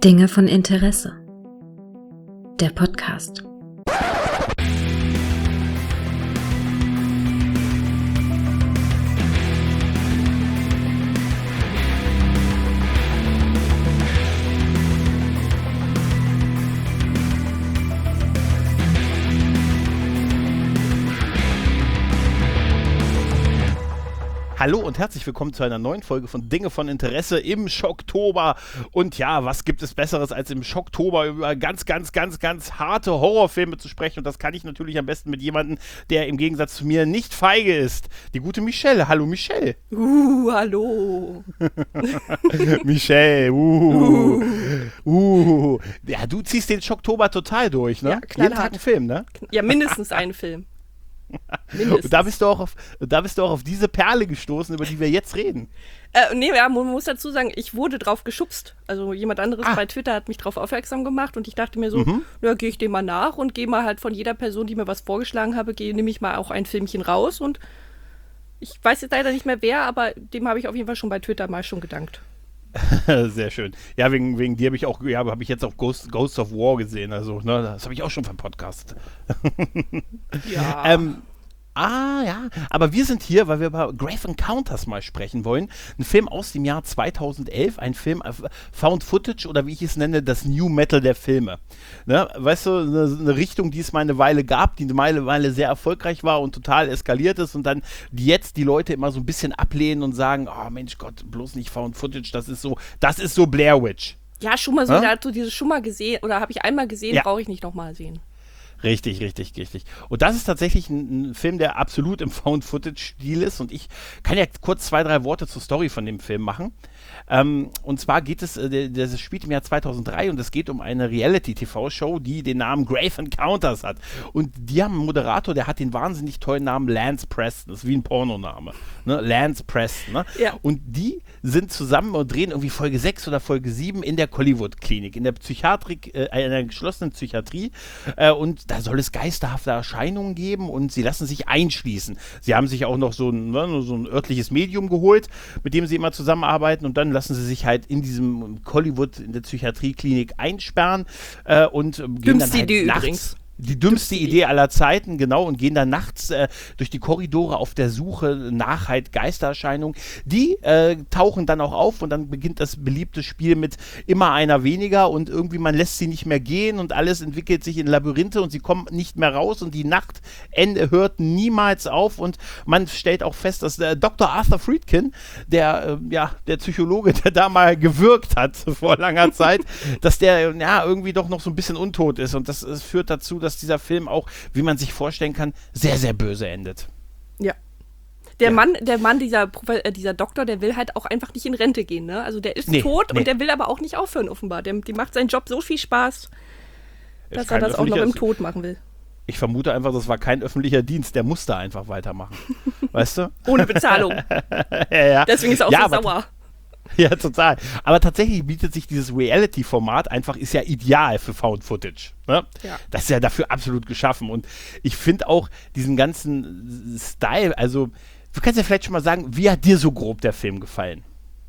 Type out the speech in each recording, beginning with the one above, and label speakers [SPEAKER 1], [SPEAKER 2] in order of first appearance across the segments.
[SPEAKER 1] Dinge von Interesse. Der Podcast.
[SPEAKER 2] Hallo und herzlich willkommen zu einer neuen Folge von Dinge von Interesse im Schocktober. Und ja, was gibt es Besseres, als im Schocktober über ganz harte Horrorfilme zu sprechen? Und das kann ich natürlich am besten mit jemandem, der im Gegensatz zu mir nicht feige ist. Die gute Michelle. Hallo Michelle.
[SPEAKER 3] Hallo.
[SPEAKER 2] Michelle, Ja, du ziehst den Schocktober total durch, ne?
[SPEAKER 3] Ja,
[SPEAKER 2] jeden Tag ein Film, ne?
[SPEAKER 3] Ja, mindestens einen Film.
[SPEAKER 2] Und da bist du auch auf diese Perle gestoßen, über die wir jetzt reden.
[SPEAKER 3] Man muss dazu sagen, ich wurde drauf geschubst. Also jemand anderes bei Twitter hat mich drauf aufmerksam gemacht und ich dachte mir so, gehe ich dem mal nach und gehe mal halt von jeder Person, die mir was vorgeschlagen habe, nehme ich mal auch ein Filmchen raus und ich weiß jetzt leider nicht mehr wer, aber dem habe ich auf jeden Fall schon bei Twitter mal schon gedankt.
[SPEAKER 2] Sehr schön. Ja, wegen dir habe ich jetzt auch Ghost of War gesehen, also, ne, das habe ich auch schon vom Podcast.
[SPEAKER 3] Ja.
[SPEAKER 2] Ja, aber wir sind hier, weil wir über Grave Encounters mal sprechen wollen. Ein Film aus dem Jahr 2011, ein Film Found Footage oder wie ich es nenne, das New Metal der Filme. Ne? Weißt du, eine Richtung, die es mal eine Weile gab, die eine Weile sehr erfolgreich war und total eskaliert ist und dann jetzt die Leute immer so ein bisschen ablehnen und sagen, oh Mensch Gott, bloß nicht Found Footage, das ist so Blair Witch.
[SPEAKER 3] Ja, schon mal so, da hast du dieses schon mal gesehen oder habe ich einmal gesehen,
[SPEAKER 2] ja.
[SPEAKER 3] Brauche ich nicht nochmal sehen.
[SPEAKER 2] Richtig. Und das ist tatsächlich ein Film, der absolut im Found-Footage-Stil ist. Und ich kann ja kurz 2-3 Worte zur Story von dem Film machen. Und zwar geht es, das spielt im Jahr 2003 und es geht um eine Reality-TV-Show, die den Namen Grave Encounters hat. Und die haben einen Moderator, der hat den wahnsinnig tollen Namen Lance Preston. Das ist wie ein Pornoname. Ne? Lance Preston. Ne?
[SPEAKER 3] Ja.
[SPEAKER 2] Und die sind zusammen und drehen irgendwie Folge 6 oder Folge 7 in der Hollywood-Klinik, in der Psychiatrik, einer geschlossenen Psychiatrie. Und da soll es geisterhafte Erscheinungen geben und sie lassen sich einschließen. Sie haben sich auch noch so ein örtliches Medium geholt, mit dem sie immer zusammenarbeiten und dann lassen sie sich halt in diesem Hollywood, in der Psychiatrieklinik einsperren und gehen dann halt
[SPEAKER 3] Idee
[SPEAKER 2] nachts.
[SPEAKER 3] Übrigens.
[SPEAKER 2] Die dümmste Idee aller Zeiten, genau, und gehen dann nachts durch die Korridore auf der Suche nach halt Geistererscheinungen. Die tauchen dann auch auf und dann beginnt das beliebte Spiel mit immer einer weniger und irgendwie man lässt sie nicht mehr gehen und alles entwickelt sich in Labyrinthe und sie kommen nicht mehr raus und die Nacht hört niemals auf und man stellt auch fest, dass Dr. Arthur Friedkin, der Psychologe, der da mal gewirkt hat vor langer Zeit, dass der irgendwie doch noch so ein bisschen untot ist und das führt dazu, dass dieser Film auch, wie man sich vorstellen kann, sehr, sehr böse endet.
[SPEAKER 3] Ja. Der Mann, dieser Doktor, der will halt auch einfach nicht in Rente gehen, ne? Also der ist tot und der will aber auch nicht aufhören, offenbar. Die macht seinen Job so viel Spaß, dass er das auch noch im Tod machen will.
[SPEAKER 2] Ich vermute einfach, das war kein öffentlicher Dienst, der musste einfach weitermachen. Weißt du?
[SPEAKER 3] Ohne Bezahlung.
[SPEAKER 2] Ja.
[SPEAKER 3] Deswegen ist er auch so sauer.
[SPEAKER 2] Ja, total. Aber tatsächlich bietet sich dieses Reality-Format ist ja ideal für Found Footage. Ne? Ja. Das ist ja dafür absolut geschaffen. Und ich finde auch diesen ganzen Style, also du kannst ja vielleicht schon mal sagen, wie hat dir so grob der Film gefallen?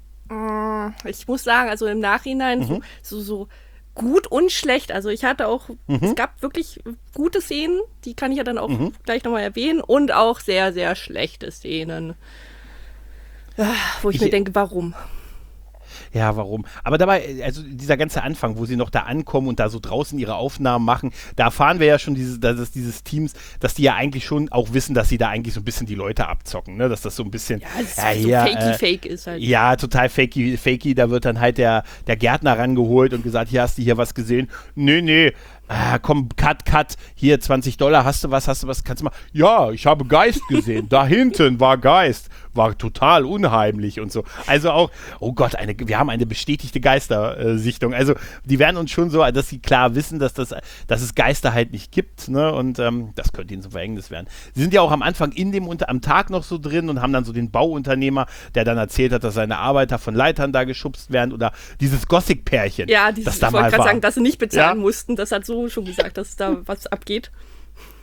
[SPEAKER 3] Ich muss sagen, also im Nachhinein so gut und schlecht. Also ich hatte auch, es gab wirklich gute Szenen, die kann ich ja dann auch gleich nochmal erwähnen und auch sehr, sehr schlechte Szenen, wo ich mir denke, warum?
[SPEAKER 2] Ja, warum? Aber dabei, also dieser ganze Anfang, wo sie noch da ankommen und da so draußen ihre Aufnahmen machen, da erfahren wir ja schon dieses Teams, dass die ja eigentlich schon auch wissen, dass sie da eigentlich so ein bisschen die Leute abzocken, ne? Dass das so ein bisschen
[SPEAKER 3] fake ist halt.
[SPEAKER 2] Ja, total fakey. Da wird dann halt der Gärtner rangeholt und gesagt, hier hast du hier was gesehen. Nee. Komm, cut, hier $20, hast du was, kannst du mal, ja, ich habe Geist gesehen, da hinten war Geist, war total unheimlich und so, also auch, oh Gott, wir haben eine bestätigte Geistersichtung, also die werden uns schon so, dass sie klar wissen, dass es Geister halt nicht gibt, ne, und das könnte ihnen zum Verhängnis werden. Sie sind ja auch am Anfang am Tag noch so drin und haben dann so den Bauunternehmer, der dann erzählt hat, dass seine Arbeiter von Leitern da geschubst werden oder dieses Gothic-Pärchen.
[SPEAKER 3] Ja, ich wollte gerade sagen, dass sie nicht bezahlen mussten, das hat so schon gesagt, dass da was abgeht.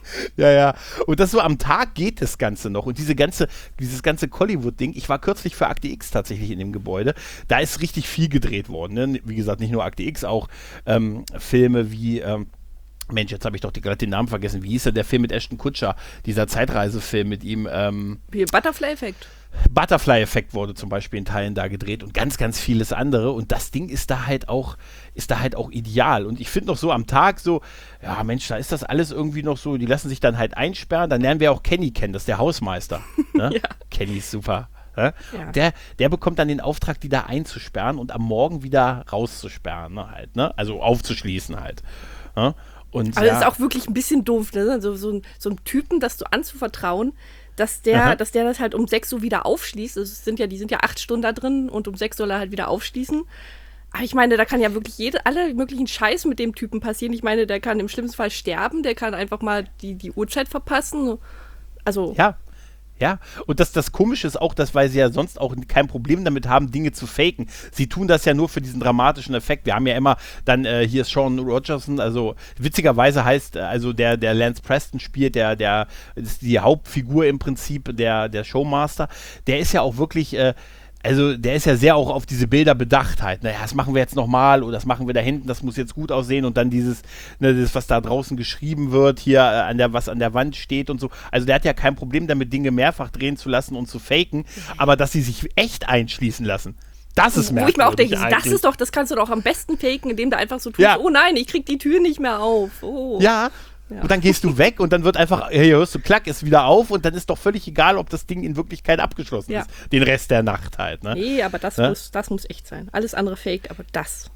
[SPEAKER 2] Ja, ja. Und das so am Tag geht das Ganze noch. Und dieses ganze Hollywood-Ding, ich war kürzlich für Akte X tatsächlich in dem Gebäude, da ist richtig viel gedreht worden. Ne? Wie gesagt, nicht nur Akte X, auch Filme wie, Mensch, jetzt habe ich doch gerade den Namen vergessen. Wie hieß der Film mit Ashton Kutcher? Dieser Zeitreisefilm mit ihm.
[SPEAKER 3] Wie Butterfly-Effekt.
[SPEAKER 2] Butterfly-Effekt wurde zum Beispiel in Teilen da gedreht und ganz, ganz vieles andere. Und das Ding ist da halt auch ideal. Und ich finde noch so am Tag so, ja Mensch, da ist das alles irgendwie noch so, die lassen sich dann halt einsperren. Dann lernen wir auch Kenny kennen, das ist der Hausmeister. Ne? Ja. Kenny ist super. Ja? Der bekommt dann den Auftrag, die da einzusperren und am Morgen wieder rauszusperren. Ne, halt, ne? Also aufzuschließen halt. Ja? Und,
[SPEAKER 3] aber das ist auch wirklich ein bisschen doof, ne? Also so ein Typen, das so anzuvertrauen, dass der das halt um 6 Uhr wieder aufschließt. Also die sind ja 8 Stunden da drin und um 6 soll er halt wieder aufschließen. Aber ich meine, da kann ja wirklich alle möglichen Scheiß mit dem Typen passieren. Ich meine, der kann im schlimmsten Fall sterben, der kann einfach mal die Uhrzeit verpassen. Also
[SPEAKER 2] Ja, und das Komische ist auch, dass, weil sie ja sonst auch kein Problem damit haben, Dinge zu faken. Sie tun das ja nur für diesen dramatischen Effekt. Wir haben ja immer dann, hier ist Sean Rogerson, also witzigerweise heißt, also der Lance Preston spielt, der ist die Hauptfigur im Prinzip, der Showmaster. Der ist ja auch wirklich, also der ist ja sehr auch auf diese Bilder bedacht halt. Naja, das machen wir jetzt nochmal oder das machen wir da hinten, das muss jetzt gut aussehen und dann dieses, was da draußen geschrieben wird, hier was an der Wand steht und so. Also der hat ja kein Problem damit, Dinge mehrfach drehen zu lassen und zu faken, aber dass sie sich echt einschließen lassen. Das ist merkwürdig. Wo
[SPEAKER 3] ich mir auch denke, das kannst du doch am besten faken, indem du einfach so tust, oh nein, ich krieg die Tür nicht mehr auf. Oh.
[SPEAKER 2] Ja. Und dann gehst du weg und dann wird einfach, hier hörst du, klack, ist wieder auf und dann ist doch völlig egal, ob das Ding in Wirklichkeit abgeschlossen ist. Den Rest der Nacht halt. Ne?
[SPEAKER 3] Nee, aber das muss echt sein. Alles andere fake, aber das.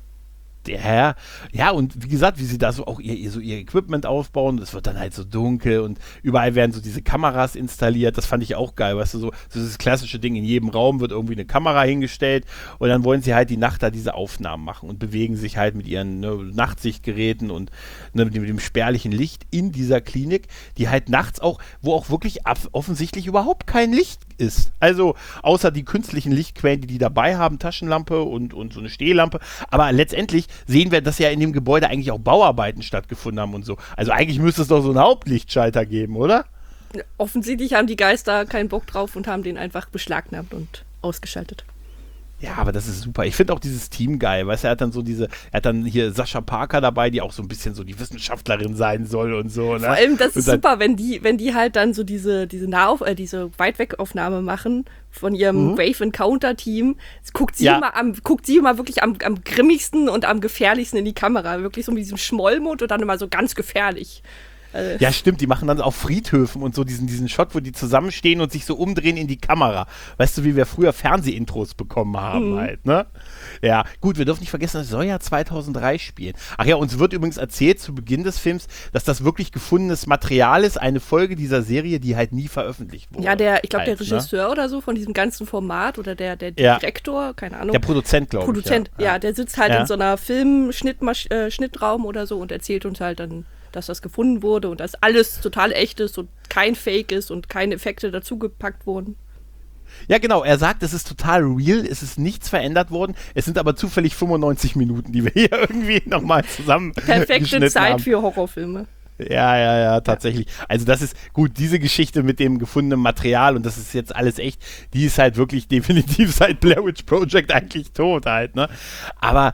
[SPEAKER 2] Ja, und wie gesagt, wie sie da so auch ihr Equipment aufbauen, es wird dann halt so dunkel und überall werden so diese Kameras installiert, das fand ich auch geil, weißt du, so dieses klassische Ding, in jedem Raum wird irgendwie eine Kamera hingestellt und dann wollen sie halt die Nacht da diese Aufnahmen machen und bewegen sich halt mit ihren Nachtsichtgeräten und mit dem spärlichen Licht in dieser Klinik, die halt nachts auch, wo auch wirklich offensichtlich überhaupt kein Licht ist. Also außer die künstlichen Lichtquellen, die dabei haben, Taschenlampe und so eine Stehlampe. Aber letztendlich sehen wir, dass ja in dem Gebäude eigentlich auch Bauarbeiten stattgefunden haben und so. Also eigentlich müsste es doch so einen Hauptlichtschalter geben, oder?
[SPEAKER 3] Offensichtlich haben die Geister keinen Bock drauf und haben den einfach beschlagnahmt und ausgeschaltet.
[SPEAKER 2] Ja, aber das ist super. Ich finde auch dieses Team geil, weißt du, er hat dann hier Sascha Parker dabei, die auch so ein bisschen so die Wissenschaftlerin sein soll und so. Ne?
[SPEAKER 3] Vor allem, das ist super, wenn die halt dann so diese Weitwegaufnahme machen von ihrem Wave Encounter Team, guckt sie immer wirklich am grimmigsten und am gefährlichsten in die Kamera. Wirklich so mit diesem Schmollmund und dann immer so ganz gefährlich.
[SPEAKER 2] Ja, stimmt, die machen dann auf Friedhöfen und so diesen Shot, wo die zusammenstehen und sich so umdrehen in die Kamera. Weißt du, wie wir früher Fernsehintros bekommen haben halt, ne? Ja, gut, wir dürfen nicht vergessen, das soll ja 2003 spielen. Ach ja, uns wird übrigens erzählt zu Beginn des Films, dass das wirklich gefundenes Material ist, eine Folge dieser Serie, die halt nie veröffentlicht wurde.
[SPEAKER 3] Ja, ich glaube, der Regisseur oder so von diesem ganzen Format oder der Direktor, keine Ahnung.
[SPEAKER 2] Der Produzent, glaube ich.
[SPEAKER 3] Ja, der sitzt halt in so einer Filmschnittraum oder so und erzählt uns halt dann, dass das gefunden wurde und dass alles total echt ist und kein Fake ist und keine Effekte dazugepackt wurden.
[SPEAKER 2] Ja, genau. Er sagt, es ist total real, es ist nichts verändert worden. Es sind aber zufällig 95 Minuten, die wir hier irgendwie nochmal zusammen
[SPEAKER 3] perfekte Zeit für Horrorfilme.
[SPEAKER 2] Ja, tatsächlich. Also das ist gut, diese Geschichte mit dem gefundenen Material und das ist jetzt alles echt, die ist halt wirklich definitiv seit Blair Witch Project eigentlich tot halt, ne? Aber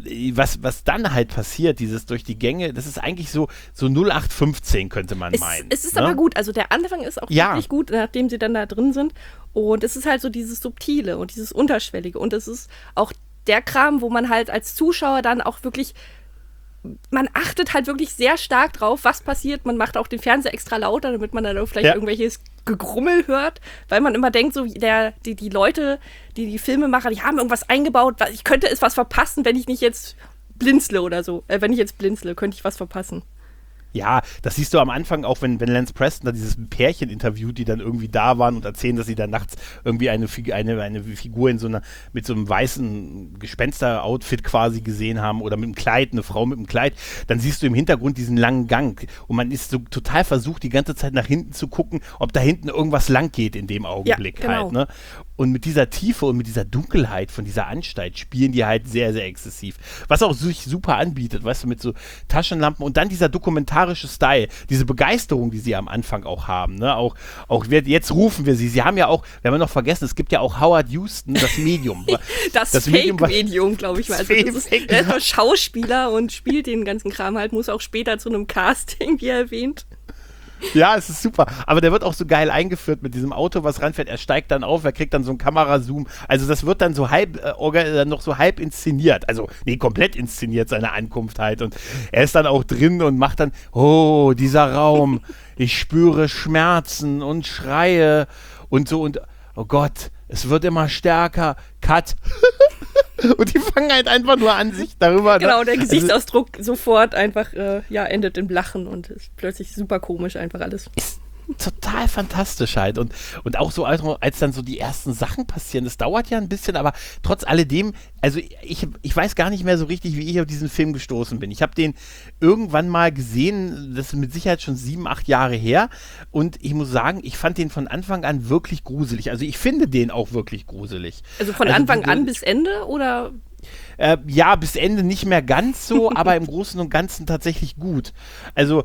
[SPEAKER 2] was dann halt passiert, dieses durch die Gänge, das ist eigentlich so 0815 könnte man meinen.
[SPEAKER 3] Es ist aber gut, also der Anfang ist auch wirklich gut, nachdem sie dann da drin sind und es ist halt so dieses Subtile und dieses Unterschwellige und es ist auch der Kram, wo man halt als Zuschauer dann auch wirklich man achtet halt wirklich sehr stark drauf, was passiert. Man macht auch den Fernseher extra lauter, damit man dann vielleicht irgendwelches Gegrummel hört, weil man immer denkt, so die Leute, die Filme machen, die haben irgendwas eingebaut, ich könnte es was verpassen, wenn ich nicht jetzt blinzle oder so. Wenn ich jetzt blinzle, könnte ich was verpassen.
[SPEAKER 2] Ja, das siehst du am Anfang auch, wenn Lance Preston da dieses Pärchen interviewt, die dann irgendwie da waren und erzählen, dass sie da nachts irgendwie eine Figur mit so einem weißen Gespenster-Outfit quasi gesehen haben oder mit einem Kleid, eine Frau mit einem Kleid, dann siehst du im Hintergrund diesen langen Gang und man ist so total versucht, die ganze Zeit nach hinten zu gucken, ob da hinten irgendwas lang geht in dem Augenblick halt, ne? Und mit dieser Tiefe und mit dieser Dunkelheit von dieser Anstalt spielen die halt sehr, sehr exzessiv. Was auch sich super anbietet, weißt du, mit so Taschenlampen und dann dieser dokumentarische Style, diese Begeisterung, die sie am Anfang auch haben. Ne? Auch jetzt rufen wir sie. Sie haben ja auch, wir haben noch vergessen, es gibt ja auch Howard Huston, das Medium.
[SPEAKER 3] das Fake-Medium, glaube ich mal. Also der ist nur Schauspieler und spielt den ganzen Kram halt, muss auch später zu einem Casting, wie erwähnt.
[SPEAKER 2] Ja, es ist super. Aber der wird auch so geil eingeführt mit diesem Auto, was ranfährt. Er steigt dann auf, er kriegt dann so einen Kamerazoom. Also das wird dann so noch so halb inszeniert. Also, nee, komplett inszeniert seine Ankunft halt. Und er ist dann auch drin und macht dann, oh, dieser Raum, ich spüre Schmerzen und Schreie und so und, oh Gott, es wird immer stärker. Cut. Und die fangen halt einfach nur an, sich darüber...
[SPEAKER 3] Genau, der Gesichtsausdruck sofort einfach, endet in Lachen und ist plötzlich super komisch einfach alles.
[SPEAKER 2] Ist total fantastisch halt. Und auch so, als dann so die ersten Sachen passieren, das dauert ja ein bisschen, aber trotz alledem, also ich weiß gar nicht mehr so richtig, wie ich auf diesen Film gestoßen bin. Ich habe den irgendwann mal gesehen, das ist mit Sicherheit schon 7, 8 Jahre her, und ich muss sagen, ich fand den von Anfang an wirklich gruselig. Also ich finde den auch wirklich gruselig.
[SPEAKER 3] Also von Anfang an bis Ende, oder...
[SPEAKER 2] Ja, bis Ende nicht mehr ganz so, aber im Großen und Ganzen tatsächlich gut. Also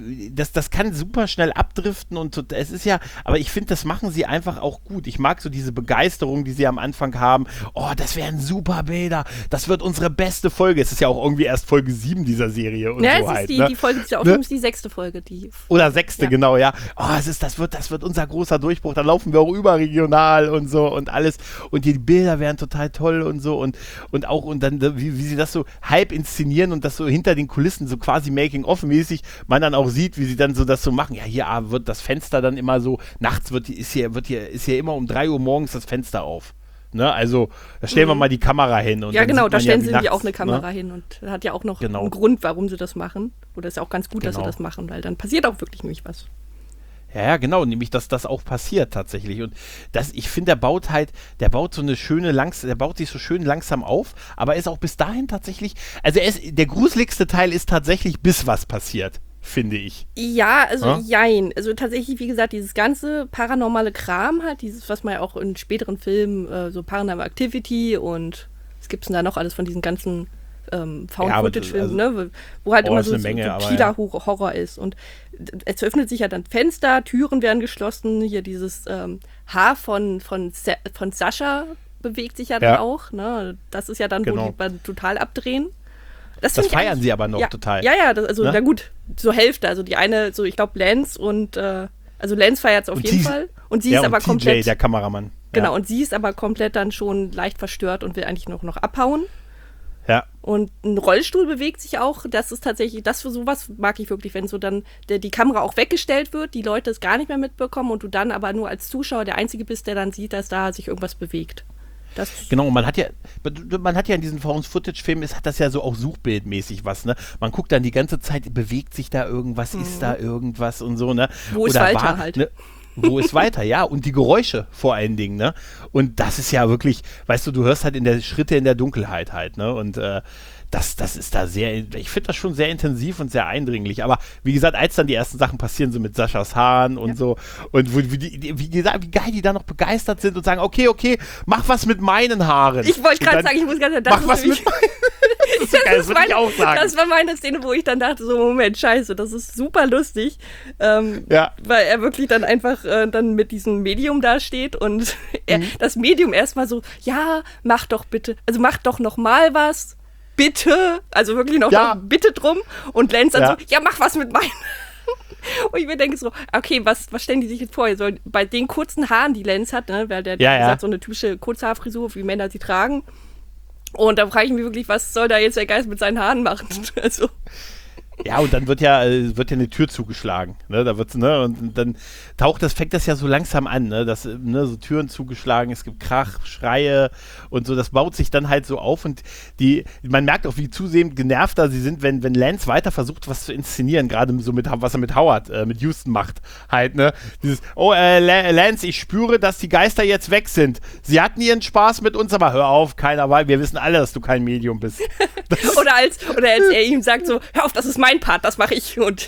[SPEAKER 2] das kann super schnell abdriften und es ist ja, aber ich finde, das machen sie einfach auch gut. Ich mag so diese Begeisterung, die sie am Anfang haben. Oh, das wären super Bilder, das wird unsere beste Folge. Es ist ja auch irgendwie erst Folge 7 dieser Serie und
[SPEAKER 3] ja,
[SPEAKER 2] so
[SPEAKER 3] es
[SPEAKER 2] halt.
[SPEAKER 3] ist die Folge, die auch ist die 6. Folge.
[SPEAKER 2] Oder 6. Ja. Genau, ja. Oh, das wird unser großer Durchbruch, da laufen wir auch überregional und so und alles. Und die Bilder wären total toll und so und dann, wie sie das so halb inszenieren und das so hinter den Kulissen so quasi Making-of-mäßig man dann auch sieht, wie sie dann so das so machen. Ja, hier wird das Fenster dann immer so, nachts ist hier immer um 3 Uhr morgens das Fenster auf. Ne? Also, da stellen wir mal die Kamera hin. Und
[SPEAKER 3] ja, genau, da stellen sie
[SPEAKER 2] nachts,
[SPEAKER 3] auch eine Kamera hin und das hat ja auch noch einen Grund, warum sie das machen. Oder ist ja auch ganz gut, dass sie das machen, weil dann passiert auch wirklich nämlich was.
[SPEAKER 2] Ja, genau, nämlich, dass das auch passiert tatsächlich. Und ich finde, der baut sich so schön langsam auf, aber ist auch bis dahin tatsächlich, also der gruseligste Teil ist tatsächlich, bis was passiert, finde ich.
[SPEAKER 3] Ja, also jein. Also tatsächlich, wie gesagt, dieses ganze paranormale Kram halt, dieses, was man ja auch in späteren Filmen, so Paranormal Activity und was gibt's denn da noch alles von diesen ganzen Found-Footage-Filmen, ne? Wo halt immer so subtiler Horror ist. Und es öffnet sich ja dann Fenster, Türen werden geschlossen, hier dieses Haar von Sascha bewegt sich ja dann auch, ne? Das ist ja dann, wo die total abdrehen. Das
[SPEAKER 2] feiern sie aber noch total.
[SPEAKER 3] Ja, na gut, zur Hälfte. Also die eine, so ich glaube Lance und also Lance feiert es auf jeden Fall. Und sie ist aber komplett...
[SPEAKER 2] TJ, der Kameramann.
[SPEAKER 3] Genau, und sie ist aber komplett dann schon leicht verstört und will eigentlich noch abhauen.
[SPEAKER 2] Ja.
[SPEAKER 3] Und ein Rollstuhl bewegt sich auch. Das ist tatsächlich, sowas mag ich wirklich, wenn so dann die Kamera auch weggestellt wird, die Leute es gar nicht mehr mitbekommen und du dann aber nur als Zuschauer der Einzige bist, der dann sieht, dass da sich irgendwas bewegt.
[SPEAKER 2] Genau, man hat ja in diesen Found-Footage-Filmen, hat das ja so auch suchbildmäßig was, ne? Man guckt dann die ganze Zeit, bewegt sich da irgendwas, ist da irgendwas und so, ne?
[SPEAKER 3] Wo ist weiter halt?
[SPEAKER 2] Ne? Wo ist weiter, ja, und die Geräusche vor allen Dingen, ne? Und das ist ja wirklich, weißt du hörst halt Schritte in der Dunkelheit halt, ne? Und das ist da ich finde das schon sehr intensiv und sehr eindringlich, aber wie gesagt, als dann die ersten Sachen passieren, so mit Saschas Haaren und so, und wie geil die da noch begeistert sind und sagen, okay, mach was mit meinen Haaren.
[SPEAKER 3] Ich wollte gerade sagen,
[SPEAKER 2] mach was mit meinen Das ist so geil, das würde ich auch sagen.
[SPEAKER 3] Das war meine Szene, wo ich dann dachte, so, Moment, scheiße, das ist super lustig, weil er wirklich dann einfach dann mit diesem Medium da steht und das Medium erstmal so, ja, mach doch noch mal was, bitte, also wirklich noch bitte drum, und Lance dann so, ja, mach was mit meinen. Und ich mir denke so, okay, was stellen die sich jetzt vor? Bei den kurzen Haaren, die Lance hat, ne, weil der hat so eine typische Kurzhaarfrisur, wie Männer sie tragen. Und da frage ich mich wirklich, was soll da jetzt der Geist mit seinen Haaren machen? Also.
[SPEAKER 2] Ja, und dann wird ja eine Tür zugeschlagen, ne? Und dann fängt das ja so langsam an, ne? So Türen zugeschlagen, es gibt Krach, Schreie und so, das baut sich dann halt so auf und man merkt auch, wie zusehends genervter sie sind, wenn Lance weiter versucht, was zu inszenieren, gerade so was er mit Howard, mit Houston macht, halt, ne? Dieses, Lance, ich spüre, dass die Geister jetzt weg sind. Sie hatten ihren Spaß mit uns, aber hör auf, keiner weiß, wir wissen alle, dass du kein Medium bist.
[SPEAKER 3] Oder als er ihm sagt so, hör auf, das ist mein Part, das mache ich. Und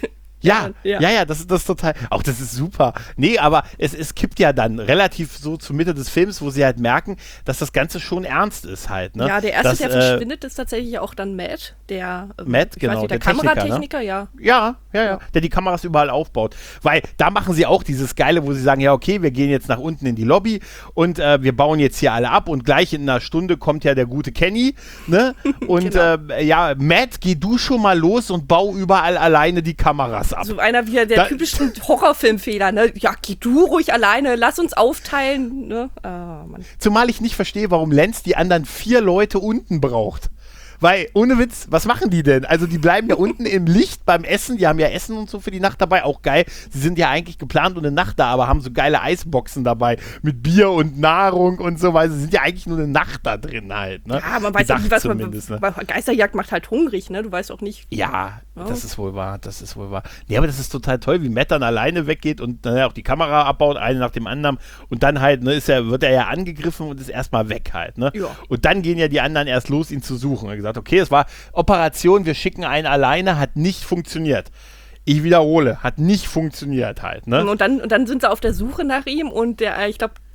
[SPEAKER 2] Ja, das ist total, auch das ist super. Nee, aber es kippt ja dann relativ so zur Mitte des Films, wo sie halt merken, dass das Ganze schon ernst ist halt, ne?
[SPEAKER 3] Ja, der erste, der verschwindet, ist tatsächlich auch dann Matt, der
[SPEAKER 2] Kameratechniker,
[SPEAKER 3] ne? Ja.
[SPEAKER 2] Ja, der die Kameras überall aufbaut. Weil da machen sie auch dieses Geile, wo sie sagen, ja okay, wir gehen jetzt nach unten in die Lobby und wir bauen jetzt hier alle ab und gleich in einer Stunde kommt ja der gute Kenny, ne? Und
[SPEAKER 3] genau.
[SPEAKER 2] Matt, geh du schon mal los und bau überall alleine die Kameras ab.
[SPEAKER 3] So einer wie der typischen Horrorfilmfehler, ne? Ja, geh du ruhig alleine, lass uns aufteilen, ne? Mann.
[SPEAKER 2] Zumal ich nicht verstehe, warum Lenz die anderen 4 Leute unten braucht. Weil, ohne Witz, was machen die denn? Also die bleiben ja unten im Licht beim Essen, die haben ja Essen und so für die Nacht dabei, auch geil. Sie sind ja eigentlich geplant und eine Nacht da, aber haben so geile Eisboxen dabei mit Bier und Nahrung und so, weil sie sind ja eigentlich nur eine Nacht da drin halt. Ne?
[SPEAKER 3] Ja, man weiß ja nicht, was man, Geisterjagd macht halt hungrig, ne? Du weißt auch nicht.
[SPEAKER 2] Ja, das ist wohl wahr, Nee, aber das ist total toll, wie Matt dann alleine weggeht und dann auch die Kamera abbaut, eine nach dem anderen und dann halt, ne, wird er ja angegriffen und ist erstmal weg halt, ne?
[SPEAKER 3] Ja.
[SPEAKER 2] Und dann gehen ja die anderen erst los, ihn zu suchen. Er hat gesagt, okay, es war Operation, wir schicken einen alleine, hat nicht funktioniert. Ich wiederhole, hat nicht funktioniert halt, ne?
[SPEAKER 3] Und dann sind sie auf der Suche nach ihm und der, ich glaube,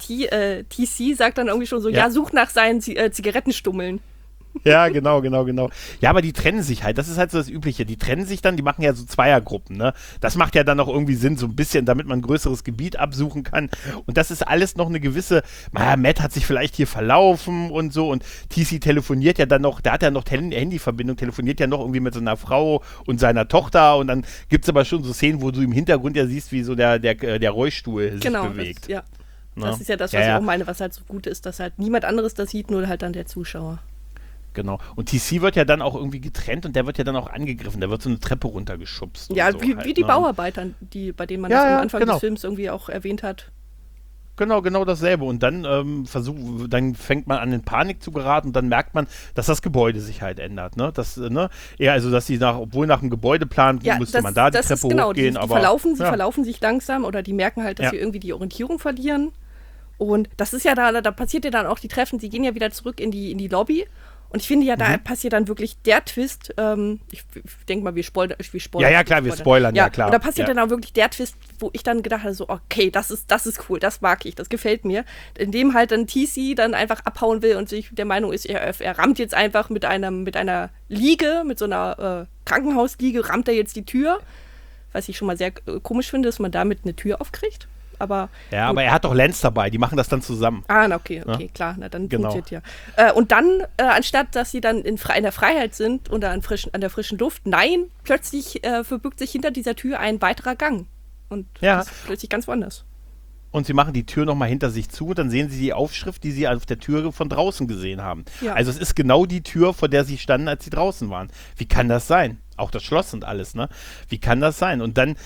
[SPEAKER 3] TC sagt dann irgendwie schon so, ja such nach seinen Zigarettenstummeln.
[SPEAKER 2] Ja, genau. Ja, aber die trennen sich halt. Das ist halt so das Übliche. Die trennen sich dann, die machen ja so Zweiergruppen, ne? Das macht ja dann auch irgendwie Sinn, so ein bisschen, damit man ein größeres Gebiet absuchen kann. Und das ist alles noch eine gewisse, Matt hat sich vielleicht hier verlaufen und so. Und TC telefoniert ja dann noch, der hat ja noch Handyverbindung, telefoniert ja noch irgendwie mit seiner Frau und seiner Tochter. Und dann gibt es aber schon so Szenen, wo du im Hintergrund ja siehst, wie so der Rollstuhl sich bewegt.
[SPEAKER 3] Das ist ja das, was ich auch meine, was halt so gut ist, dass halt niemand anderes das sieht, nur halt dann der Zuschauer.
[SPEAKER 2] Genau. Und TC wird ja dann auch irgendwie getrennt und der wird ja dann auch angegriffen. Der wird so eine Treppe runtergeschubst.
[SPEAKER 3] Ja,
[SPEAKER 2] so
[SPEAKER 3] wie die Bauarbeiter, bei denen man das am Anfang des Films irgendwie auch erwähnt hat.
[SPEAKER 2] Genau dasselbe. Und dann dann fängt man an, in Panik zu geraten und dann merkt man, dass das Gebäude sich halt ändert. Ne? Dass sie obwohl nach dem Gemäudeplan müsste man da die Treppe hochgehen.
[SPEAKER 3] Die verlaufen sich langsam oder die merken halt, dass sie irgendwie die Orientierung verlieren. Und das ist ja da passiert ja dann auch die Treffen, sie gehen ja wieder zurück in die Lobby. Und ich finde ja, da passiert dann wirklich der Twist, ich denke mal, wir spoilern.
[SPEAKER 2] Ja, klar, wir spoilern, ja klar.
[SPEAKER 3] Und da passiert dann auch wirklich der Twist, wo ich dann gedacht habe, so, okay, das ist cool, das mag ich, das gefällt mir. In dem halt dann TC dann einfach abhauen will und sich der Meinung ist, er rammt jetzt einfach mit einer Liege, mit so einer Krankenhausliege, rammt er jetzt die Tür. Was ich schon mal sehr komisch finde, dass man damit eine Tür aufkriegt. Aber
[SPEAKER 2] er hat doch Lenz dabei, die machen das dann zusammen.
[SPEAKER 3] Okay, klar, dann funktioniert ja. Und dann, anstatt dass sie dann in der Freiheit sind und an der frischen Luft, nein, plötzlich verbirgt sich hinter dieser Tür ein weiterer Gang. Und das ist plötzlich ganz woanders.
[SPEAKER 2] Und sie machen die Tür nochmal hinter sich zu und dann sehen sie die Aufschrift, die sie auf der Tür von draußen gesehen haben. Ja. Also es ist genau die Tür, vor der sie standen, als sie draußen waren. Wie kann das sein? Auch das Schloss und alles, ne? Wie kann das sein? Und dann,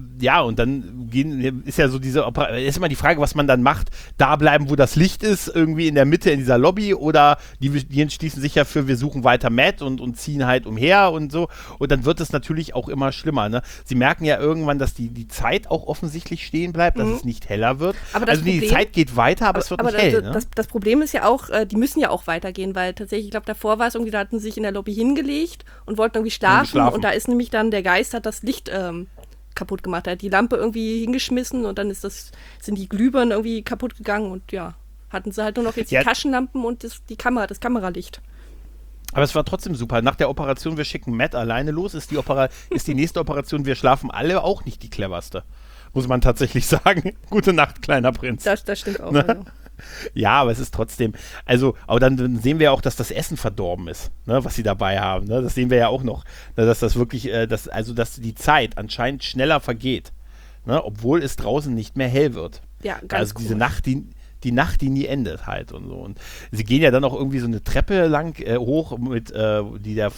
[SPEAKER 2] ist ja so ist immer die Frage, was man dann macht. Da bleiben, wo das Licht ist, irgendwie in der Mitte in dieser Lobby oder die entschließen sich ja für, wir suchen weiter Matt und ziehen halt umher und so. Und dann wird es natürlich auch immer schlimmer, ne? Sie merken ja irgendwann, dass die Zeit auch offensichtlich stehen bleibt, dass es nicht heller wird. Die Zeit geht weiter, aber es wird nicht hell, ne?
[SPEAKER 3] Das Problem ist ja auch, die müssen ja auch weitergehen, weil tatsächlich, ich glaube, davor war es irgendwie, da hatten sie sich in der Lobby hingelegt und wollten irgendwie schlafen. Und da ist nämlich dann der Geist, hat das Licht kaputt gemacht. Er hat die Lampe irgendwie hingeschmissen und dann sind die Glühbirnen irgendwie kaputt gegangen und hatten sie halt nur noch jetzt die Taschenlampen und das Kameralicht.
[SPEAKER 2] Aber es war trotzdem super. Nach der Operation, wir schicken Matt alleine los, ist die nächste Operation, wir schlafen alle, auch nicht die cleverste. Muss man tatsächlich sagen. Gute Nacht, kleiner Prinz.
[SPEAKER 3] Das stimmt auch.
[SPEAKER 2] Ne? Also. Ja, aber es ist trotzdem, aber dann sehen wir ja auch, dass das Essen verdorben ist, ne, was sie dabei haben, ne, das sehen wir ja auch noch, ne, dass das wirklich, dass die Zeit anscheinend schneller vergeht, ne, obwohl es draußen nicht mehr hell wird.
[SPEAKER 3] Ja, ganz
[SPEAKER 2] Also diese Nacht, die Nacht, die nie endet halt und so. Und sie gehen ja dann auch irgendwie so eine Treppe lang hoch mit, so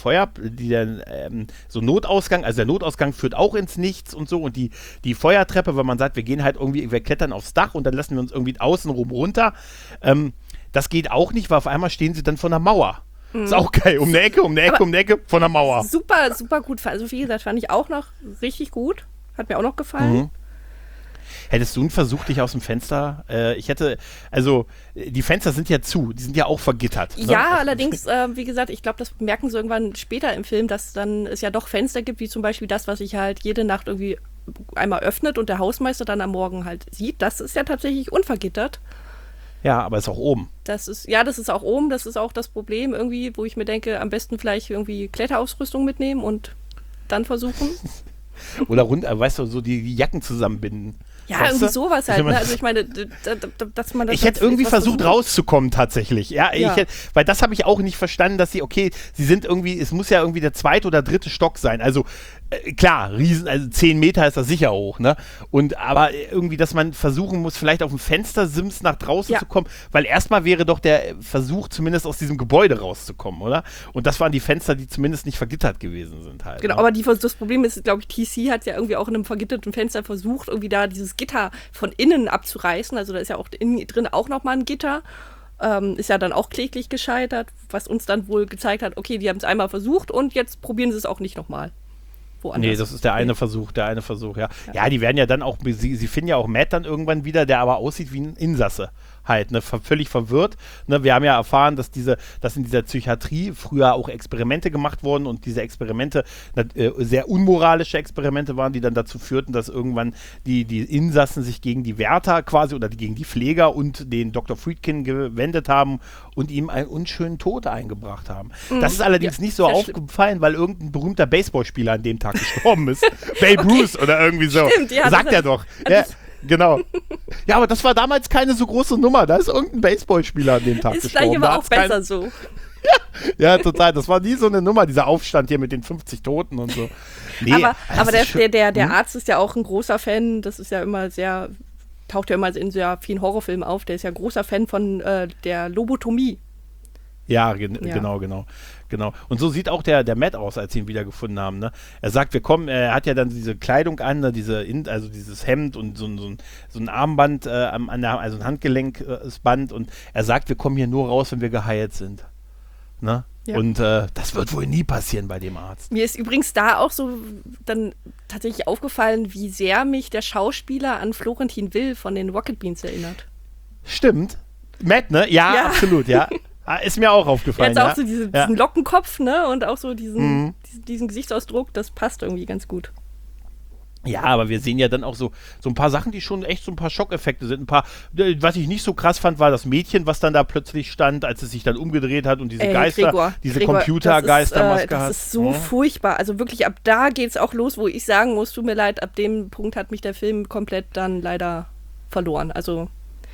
[SPEAKER 2] Notausgang, also der Notausgang führt auch ins Nichts und so und die Feuertreppe, wenn man sagt, wir klettern aufs Dach und dann lassen wir uns irgendwie außenrum runter, das geht auch nicht, weil auf einmal stehen sie dann vor einer Mauer. Ist auch geil, um eine Ecke, von der Mauer.
[SPEAKER 3] Super, super gut. Also wie gesagt, fand ich auch noch richtig gut. Hat mir auch noch gefallen.
[SPEAKER 2] Hättest du einen Versuch, dich aus dem Fenster, die Fenster sind ja zu, die sind ja auch vergittert. Ne?
[SPEAKER 3] Ja, allerdings, wie gesagt, ich glaube, das merken sie irgendwann später im Film, dass dann es ja doch Fenster gibt, wie zum Beispiel das, was sich halt jede Nacht irgendwie einmal öffnet und der Hausmeister dann am Morgen halt sieht. Das ist ja tatsächlich unvergittert.
[SPEAKER 2] Ja, aber ist auch oben.
[SPEAKER 3] Das ist auch oben, das ist auch das Problem irgendwie, wo ich mir denke, am besten vielleicht irgendwie Kletterausrüstung mitnehmen und dann versuchen.
[SPEAKER 2] Oder weißt du, so die Jacken zusammenbinden.
[SPEAKER 3] Ja,
[SPEAKER 2] weißt
[SPEAKER 3] irgendwie
[SPEAKER 2] du?
[SPEAKER 3] sowas halt. Ne? Also ich meine, dass man das.
[SPEAKER 2] Ich hätte irgendwie versucht rauszukommen tatsächlich. Ja. Weil das habe ich auch nicht verstanden, dass sie sind irgendwie, es muss ja irgendwie der 2. oder 3. Stock sein. Also klar, also 10 Meter ist das sicher hoch, ne? Aber irgendwie, dass man versuchen muss, vielleicht auf dem Fenstersims nach draußen zu kommen, weil erstmal wäre doch der Versuch, zumindest aus diesem Gebäude rauszukommen, oder? Und das waren die Fenster, die zumindest nicht vergittert gewesen sind halt.
[SPEAKER 3] Genau,
[SPEAKER 2] ne?
[SPEAKER 3] aber das Problem ist, glaube ich, TC hat ja irgendwie auch in einem vergitterten Fenster versucht, irgendwie da dieses Gitter von innen abzureißen. Also da ist ja auch innen drin auch nochmal ein Gitter. Ist ja dann auch kläglich gescheitert, was uns dann wohl gezeigt hat, okay, die haben es einmal versucht und jetzt probieren sie es auch nicht nochmal. Woanders.
[SPEAKER 2] Nee, das ist der eine Versuch, ja. Ja, die werden ja dann auch, sie finden ja auch Matt dann irgendwann wieder, der aber aussieht wie ein Insasse halt, ne, völlig verwirrt. Ne, wir haben ja erfahren, dass in dieser Psychiatrie früher auch Experimente gemacht wurden und diese Experimente sehr unmoralische Experimente waren, die dann dazu führten, dass irgendwann die Insassen sich gegen die Wärter quasi oder gegen die Pfleger und den Dr. Friedkin gewendet haben und ihm einen unschönen Tod eingebracht haben. Das ist allerdings nicht so aufgefallen, weil irgendein berühmter Baseballspieler an dem Tag gestorben ist. Babe Ruth oder irgendwie so.
[SPEAKER 3] Stimmt, ja,
[SPEAKER 2] sagt er doch. Ja, genau. Ja, aber das war damals keine so große Nummer. Da ist irgendein Baseballspieler an dem Tag gestorben.
[SPEAKER 3] Ist vielleicht aber auch besser so.
[SPEAKER 2] Ja, total. Das war nie so eine Nummer, dieser Aufstand hier mit den 50 Toten und so. Nee,
[SPEAKER 3] aber der Arzt ist ja auch ein großer Fan. Das ist ja immer taucht ja immer in sehr vielen Horrorfilmen auf. Der ist ja großer Fan von der Lobotomie.
[SPEAKER 2] Ja, genau. Und so sieht auch der Matt aus, als sie ihn wiedergefunden haben. Ne? Er sagt, er hat ja dann diese Kleidung an, ne? Also dieses Hemd und so ein Armband, also ein Handgelenksband und er sagt, wir kommen hier nur raus, wenn wir geheilt sind. Ne? Ja. Und das wird wohl nie passieren bei dem Arzt.
[SPEAKER 3] Mir ist übrigens da auch so dann tatsächlich aufgefallen, wie sehr mich der Schauspieler an Florentin Will von den Rocket Beans erinnert.
[SPEAKER 2] Stimmt. Matt, ne? Ja, absolut, ja. Ist mir auch aufgefallen.
[SPEAKER 3] Er hat auch so diesen Lockenkopf, ne? Und auch so diesen Gesichtsausdruck, das passt irgendwie ganz gut.
[SPEAKER 2] Ja, aber wir sehen ja dann auch so ein paar Sachen, die schon echt so ein paar Schockeffekte sind. Ein paar, was ich nicht so krass fand, war das Mädchen, was dann da plötzlich stand, als es sich dann umgedreht hat und diese Gregor, Computergeistermaske hat.
[SPEAKER 3] Das ist so furchtbar. Also wirklich, ab da geht's auch los, wo ich sagen muss, tut mir leid, ab dem Punkt hat mich der Film komplett dann leider verloren. Also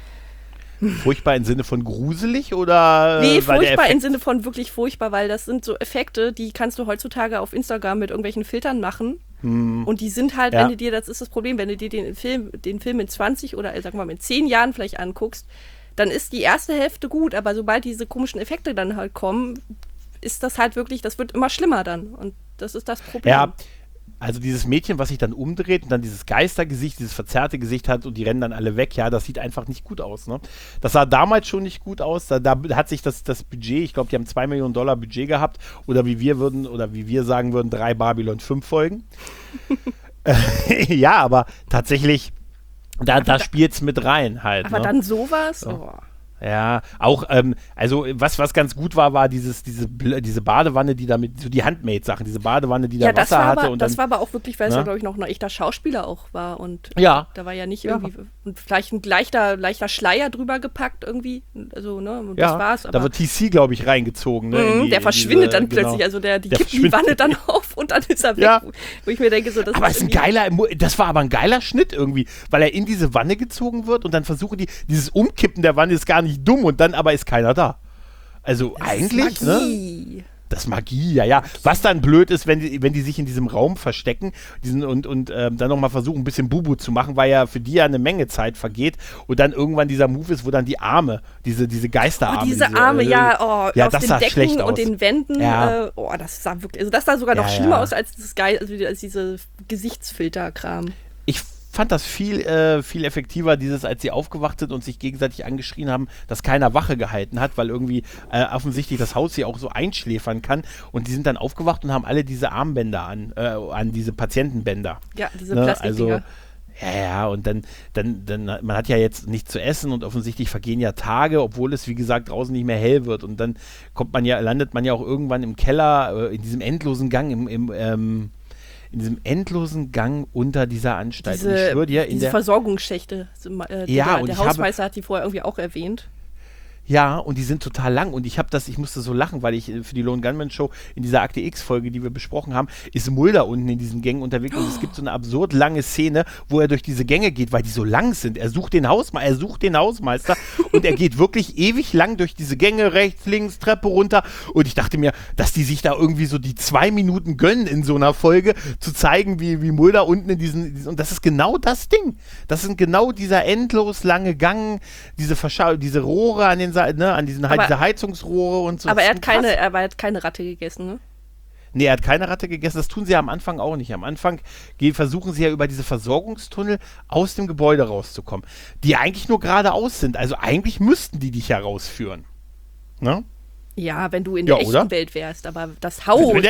[SPEAKER 2] furchtbar im Sinne von gruselig oder?
[SPEAKER 3] Nee, furchtbar im Sinne von wirklich furchtbar, weil das sind so Effekte, die kannst du heutzutage auf Instagram mit irgendwelchen Filtern machen. Und die sind halt, wenn du dir, das ist das Problem, wenn du dir den Film in 20 oder sag mal in 10 Jahren vielleicht anguckst, dann ist die erste Hälfte gut, aber sobald diese komischen Effekte dann halt kommen, ist das halt wirklich, das wird immer schlimmer dann. Und das ist das Problem.
[SPEAKER 2] Ja. Also dieses Mädchen, was sich dann umdreht und dann dieses Geistergesicht, dieses verzerrte Gesicht hat und die rennen dann alle weg, ja, das sieht einfach nicht gut aus, ne? Das sah damals schon nicht gut aus, da hat sich das Budget, ich glaube, die haben $2 Millionen Budget gehabt oder wie wir sagen würden, 3 Babylon 5 Folgen. Ja, aber tatsächlich, da spielt's mit rein halt.
[SPEAKER 3] Aber dann sowas? So. Oh.
[SPEAKER 2] Ja, auch, also was ganz gut war diese Badewanne, die damit, so die Handmade-Sachen, diese Badewanne, die da Wasser hatte.
[SPEAKER 3] Das war aber auch wirklich, weil es ja, glaube ich, noch ein echter Schauspieler auch war und
[SPEAKER 2] ja.
[SPEAKER 3] Da war ja nicht irgendwie, und vielleicht ein leichter Schleier drüber gepackt irgendwie, also, ne, und das war's. Aber
[SPEAKER 2] da wird TC, glaube ich, reingezogen, ne?
[SPEAKER 3] Der verschwindet dann plötzlich, also die kippen die Wanne dann auf und dann ist er weg,
[SPEAKER 2] ja.
[SPEAKER 3] Wo ich mir denke, so, das
[SPEAKER 2] aber das war aber ein geiler Schnitt irgendwie, weil er in diese Wanne gezogen wird und dann versuchen dieses Umkippen der Wanne ist gar nicht dumm und dann aber ist keiner da. Also das eigentlich,
[SPEAKER 3] ist Magie.
[SPEAKER 2] Ne? Das ist Magie, ja. Was dann blöd ist, wenn die sich in diesem Raum verstecken und dann nochmal versuchen, ein bisschen Bubu zu machen, weil ja für die ja eine Menge Zeit vergeht und dann irgendwann dieser Move ist, wo dann die Arme, diese Geisterarme.
[SPEAKER 3] Diese Arme,
[SPEAKER 2] aus
[SPEAKER 3] den Decken und den Wänden.
[SPEAKER 2] Ja.
[SPEAKER 3] Das sah wirklich, also das sah sogar noch schlimmer aus als als diese Gesichtsfilter-Kram.
[SPEAKER 2] Ich fand das viel effektiver, als sie aufgewacht sind und sich gegenseitig angeschrien haben, dass keiner Wache gehalten hat, weil irgendwie offensichtlich das Haus sie auch so einschläfern kann und die sind dann aufgewacht und haben alle diese Armbänder an diese Patientenbänder.
[SPEAKER 3] Ja, diese Plastikdinger.
[SPEAKER 2] Also, Ja, und dann, man hat ja jetzt nichts zu essen und offensichtlich vergehen ja Tage, obwohl es, wie gesagt, draußen nicht mehr hell wird. Und dann landet man ja auch irgendwann im Keller, in diesem endlosen Gang, in diesem endlosen Gang unter dieser Anstalt. Und ich schwöre dir,
[SPEAKER 3] diese Versorgungsschächte. Der Hausmeister hat die vorher irgendwie auch erwähnt.
[SPEAKER 2] Ja, und die sind total lang und ich musste so lachen, weil ich für die Lone Gunman Show in dieser Akte X-Folge, die wir besprochen haben, ist Mulder unten in diesen Gängen unterwegs und es gibt so eine absurd lange Szene, wo er durch diese Gänge geht, weil die so lang sind. Er sucht den Hausmeister und er geht wirklich ewig lang durch diese Gänge, rechts, links, Treppe runter und ich dachte mir, dass die sich da irgendwie so die 2 Minuten gönnen in so einer Folge, zu zeigen, wie Mulder unten in diesen, und das ist genau das Ding. Das sind genau dieser endlos lange Gang, diese Rohre an den an diese Heizungsrohre und so.
[SPEAKER 3] Aber er hat keine Ratte gegessen, ne?
[SPEAKER 2] Nee, er hat keine Ratte gegessen. Das tun sie ja am Anfang auch nicht. Am Anfang versuchen sie ja über diese Versorgungstunnel aus dem Gebäude rauszukommen, die eigentlich nur geradeaus sind. Also eigentlich müssten die dich ja rausführen. Ne?
[SPEAKER 3] Ja, wenn du in der echten Welt wärst, aber das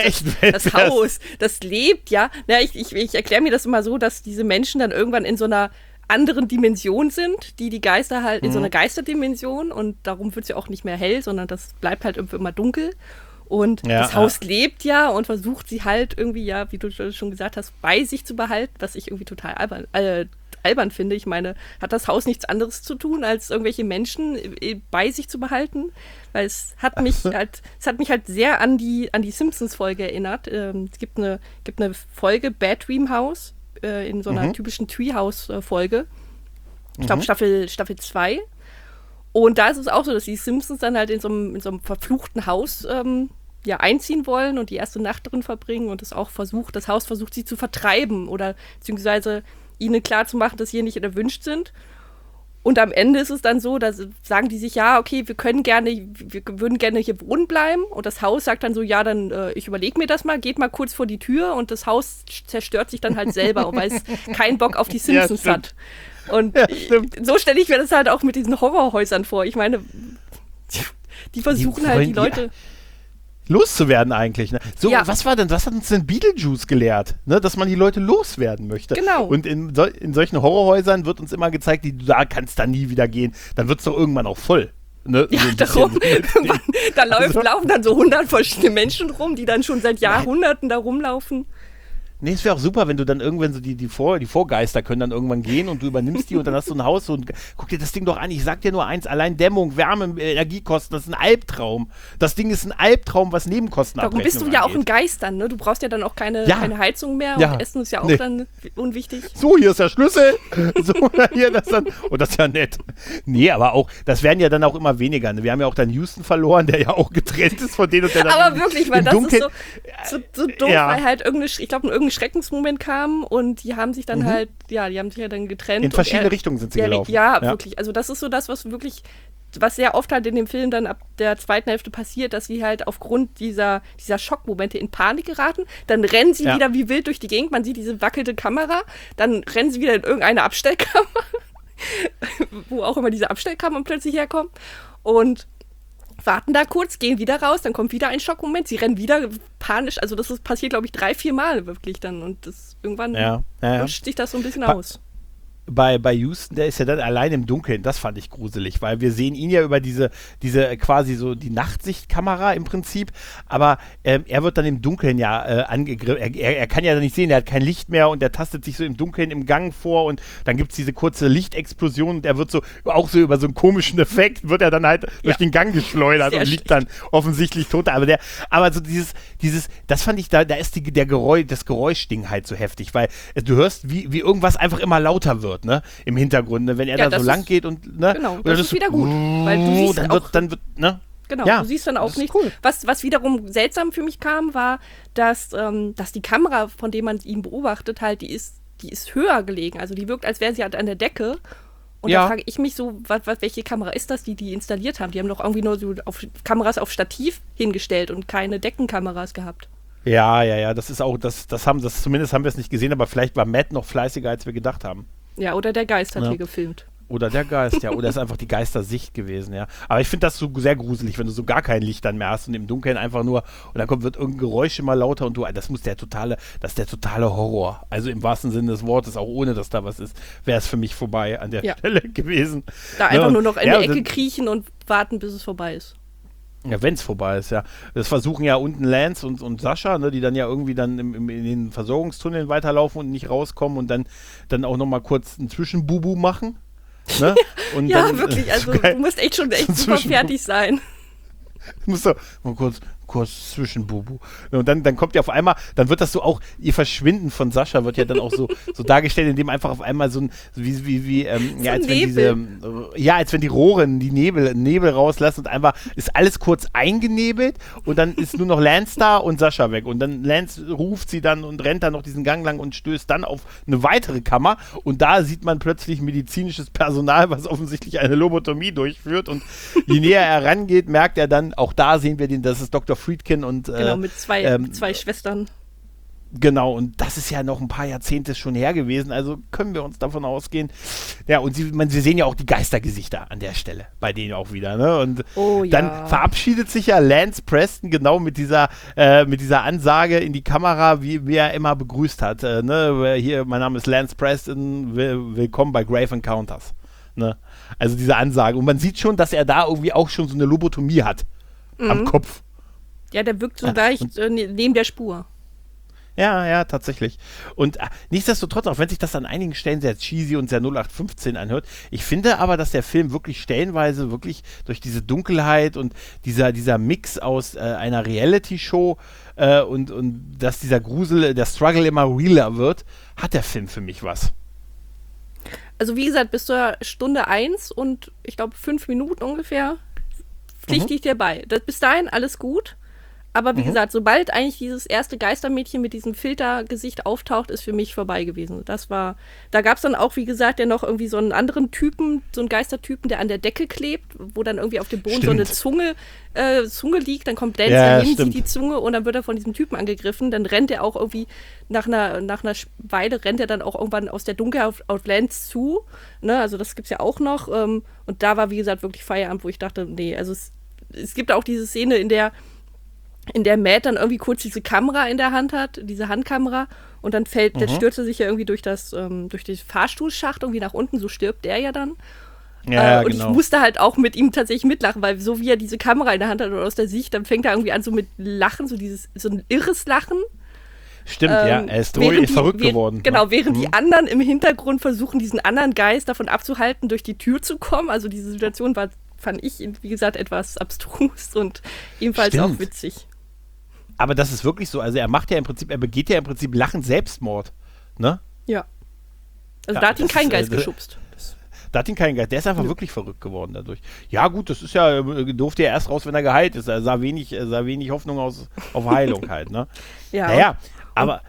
[SPEAKER 3] Haus, das lebt, ja. Ich erkläre mir das immer so, dass diese Menschen dann irgendwann in so einer anderen Dimension sind, die Geister halt in so einer Geisterdimension und darum wird es ja auch nicht mehr hell, sondern das bleibt halt irgendwie immer dunkel und das Haus lebt ja und versucht sie halt irgendwie, ja, wie du schon gesagt hast, bei sich zu behalten, was ich irgendwie total albern finde. Ich meine, hat das Haus nichts anderes zu tun, als irgendwelche Menschen bei sich zu behalten? Weil es hat mich halt sehr an die Simpsons-Folge erinnert. Es gibt eine Folge, Bad Dream House, in so einer typischen Treehouse-Folge. Ich glaube, Staffel 2. Und da ist es auch so, dass die Simpsons dann halt in so einem verfluchten Haus einziehen wollen und die erste Nacht drin verbringen und das Haus versucht sie zu vertreiben oder beziehungsweise ihnen klarzumachen, dass sie hier nicht erwünscht sind. Und am Ende ist es dann so, da sagen die sich, ja, okay, wir würden gerne hier wohnen bleiben. Und das Haus sagt dann so, ja, dann ich überlege mir das mal, geht mal kurz vor die Tür und das Haus zerstört sich dann halt selber, weil es keinen Bock auf die Simpsons hat. Und so stelle ich mir das halt auch mit diesen Horrorhäusern vor. Ich meine, die versuchen halt die Leute
[SPEAKER 2] loszuwerden eigentlich. Ne? So, was hat uns denn Beetlejuice gelehrt? Ne? Dass man die Leute loswerden möchte.
[SPEAKER 3] Genau.
[SPEAKER 2] Und in solchen Horrorhäusern wird uns immer gezeigt, da kannst da nie wieder gehen. Dann wird es doch irgendwann auch voll. Ne?
[SPEAKER 3] Ja, da laufen dann so 100 verschiedene Menschen rum, die dann schon seit Jahrhunderten da rumlaufen.
[SPEAKER 2] Nee, es wäre auch super, wenn du dann irgendwann so die Vorgeister können dann irgendwann gehen und du übernimmst die und dann hast du ein Haus und guck dir das Ding doch an. Ich sag dir nur eins, allein Dämmung, Wärme, Energiekosten, das ist ein Albtraum. Das Ding ist ein Albtraum, was Nebenkostenabrechnung
[SPEAKER 3] angeht. Darum bist du ja auch ein Geist dann, ne? Du brauchst ja dann auch keine Heizung mehr und Essen ist ja auch dann unwichtig.
[SPEAKER 2] So, hier ist der Schlüssel. So, hier das dann. Und das ist ja nett. Nee, aber auch, das werden ja dann auch immer weniger. Ne? Wir haben ja auch dann Houston verloren, der ja auch getrennt ist von denen und der dann
[SPEAKER 3] aber wirklich, weil das Dunkeln, ist so doof, weil halt irgendein Schreckensmoment kam und die haben sich dann die haben sich ja dann getrennt.
[SPEAKER 2] In verschiedene Richtungen sind sie gelaufen.
[SPEAKER 3] Ja, wirklich. Also das ist so das, was sehr oft halt in dem Film dann ab der zweiten Hälfte passiert, dass sie halt aufgrund dieser Schockmomente in Panik geraten. Dann rennen sie wieder wie wild durch die Gegend. Man sieht diese wackelnde Kamera. Dann rennen sie wieder in irgendeine Abstellkammer, wo auch immer diese Abstellkammern plötzlich herkommen. Und warten da kurz, gehen wieder raus, dann kommt wieder ein Schockmoment, sie rennen wieder panisch, also das passiert, glaube ich, 3-4 Mal wirklich dann und irgendwann lutscht sich das so ein bisschen aus.
[SPEAKER 2] Bei Houston, der ist ja dann allein im Dunkeln, das fand ich gruselig, weil wir sehen ihn ja über diese quasi so die Nachtsichtkamera im Prinzip, aber er wird dann im Dunkeln angegriffen, er kann ja nicht sehen, er hat kein Licht mehr und er tastet sich so im Dunkeln im Gang vor und dann gibt es diese kurze Lichtexplosion und er wird auch so über so einen komischen Effekt, wird er dann halt durch den Gang geschleudert und liegt dann offensichtlich tot, aber so das fand ich, da ist das Geräuschding halt so heftig, weil du hörst, wie irgendwas einfach immer lauter wird. Ne, im Hintergrund, ne, wenn er da so lang geht und ne,
[SPEAKER 3] genau, das ist wieder gut, weil du siehst
[SPEAKER 2] dann wird ne,
[SPEAKER 3] genau, du siehst dann auch nicht. Cool. Was wiederum seltsam für mich kam, war, dass die Kamera, von der man ihn beobachtet, halt, die ist höher gelegen, also die wirkt, als wäre sie halt an der Decke. Und da frage ich mich so, welche Kamera ist das, die installiert haben? Die haben doch irgendwie nur so Kameras auf Stativ hingestellt und keine Deckenkameras gehabt.
[SPEAKER 2] Ja, das ist auch, zumindest haben wir es nicht gesehen, aber vielleicht war Matt noch fleißiger, als wir gedacht haben.
[SPEAKER 3] Ja, oder der Geist hat hier gefilmt.
[SPEAKER 2] Oder der Geist, ja. Oder ist einfach die Geistersicht gewesen, ja. Aber ich finde das so sehr gruselig, wenn du so gar kein Licht dann mehr hast und im Dunkeln einfach nur, und dann wird irgendein Geräusch immer lauter und das ist der totale Horror. Also im wahrsten Sinne des Wortes, auch ohne, dass da was ist, wäre es für mich vorbei an der Stelle gewesen.
[SPEAKER 3] Da einfach nur noch in die Ecke kriechen und warten, bis es vorbei ist.
[SPEAKER 2] Ja, wenn es vorbei ist, ja. Das versuchen ja unten Lance und Sascha, ne, die dann ja irgendwie dann in den Versorgungstunneln weiterlaufen und nicht rauskommen und dann auch nochmal kurz einen Zwischenbubu machen. Ne? Und
[SPEAKER 3] ja,
[SPEAKER 2] dann,
[SPEAKER 3] wirklich, also du musst echt super fertig sein.
[SPEAKER 2] Du musst doch mal kurz Zwischenbubu. Und dann kommt ja auf einmal, dann wird das so auch, ihr Verschwinden von Sascha wird ja dann auch so dargestellt, indem einfach auf einmal so ein, als wenn die Rohre die Nebel rauslassen und einfach ist alles kurz eingenebelt und dann ist nur noch Lance da und Sascha weg. Und dann Lance ruft sie dann und rennt dann noch diesen Gang lang und stößt dann auf eine weitere Kammer und da sieht man plötzlich medizinisches Personal, was offensichtlich eine Lobotomie durchführt und je näher er rangeht, merkt er dann, auch da sehen wir das ist Dr. Friedkin und
[SPEAKER 3] genau, mit zwei Schwestern.
[SPEAKER 2] Genau, und das ist ja noch ein paar Jahrzehnte schon her gewesen, also können wir uns davon ausgehen. Ja, und sie sehen ja auch die Geistergesichter an der Stelle, bei denen auch wieder, ne? Und dann verabschiedet sich ja Lance Preston genau mit dieser Ansage in die Kamera, wie er immer begrüßt hat. Ne? Hier, mein Name ist Lance Preston, willkommen bei Grave Encounters. Ne? Also diese Ansage. Und man sieht schon, dass er da irgendwie auch schon so eine Lobotomie hat am Kopf.
[SPEAKER 3] Ja, der wirkt so leicht neben der Spur.
[SPEAKER 2] Ja, tatsächlich. Und nichtsdestotrotz, auch wenn sich das an einigen Stellen sehr cheesy und sehr 0815 anhört, ich finde aber, dass der Film wirklich stellenweise wirklich durch diese Dunkelheit und dieser Mix aus einer Reality-Show und dass dieser Grusel, der Struggle immer realer wird, hat der Film für mich was.
[SPEAKER 3] Also wie gesagt, bis zur Stunde 1 und ich glaube 5 Minuten ungefähr pflichte ich dir bei. Bis dahin alles gut. Aber wie gesagt, sobald eigentlich dieses erste Geistermädchen mit diesem Filtergesicht auftaucht, ist für mich vorbei gewesen. Da gab es dann auch, wie gesagt, ja noch irgendwie so einen anderen Typen, so einen Geistertypen, der an der Decke klebt, wo dann irgendwie auf dem Boden so eine Zunge liegt, dann kommt Lance dahin, sieht die Zunge und dann wird er von diesem Typen angegriffen. Dann rennt er auch irgendwie, nach einer Weile rennt er dann auch irgendwann aus der Dunkelheit auf Lance zu. Ne? Also das gibt's ja auch noch. Und da war, wie gesagt, wirklich Feierabend, wo ich dachte, nee, also es gibt auch diese Szene, in der Matt dann irgendwie kurz diese Kamera in der Hand hat, diese Handkamera, und dann stürzt er sich ja irgendwie durch den Fahrstuhlschacht irgendwie nach unten, so stirbt der ja dann.
[SPEAKER 2] Ja,
[SPEAKER 3] und
[SPEAKER 2] genau.
[SPEAKER 3] ich musste halt auch mit ihm tatsächlich mitlachen, weil so wie er diese Kamera in der Hand hat oder aus der Sicht, dann fängt er irgendwie an so mit Lachen, so ein irres Lachen.
[SPEAKER 2] Stimmt, ja, er ist verrückt geworden.
[SPEAKER 3] Genau, während die anderen im Hintergrund versuchen, diesen anderen Geist davon abzuhalten, durch die Tür zu kommen. Also diese Situation fand ich, wie gesagt, etwas abstrus und ebenfalls auch witzig.
[SPEAKER 2] Aber das ist wirklich so, also er begeht ja im Prinzip lachend Selbstmord, ne?
[SPEAKER 3] Ja. Also da hat ihn kein Geist geschubst.
[SPEAKER 2] Da hat ihn kein Geist, der ist einfach wirklich verrückt geworden dadurch. Ja gut, das ist ja, durfte ja erst raus, wenn er geheilt ist. Er sah wenig Hoffnung auf Heilung halt, ne?
[SPEAKER 3] Ja.
[SPEAKER 2] Naja, aber...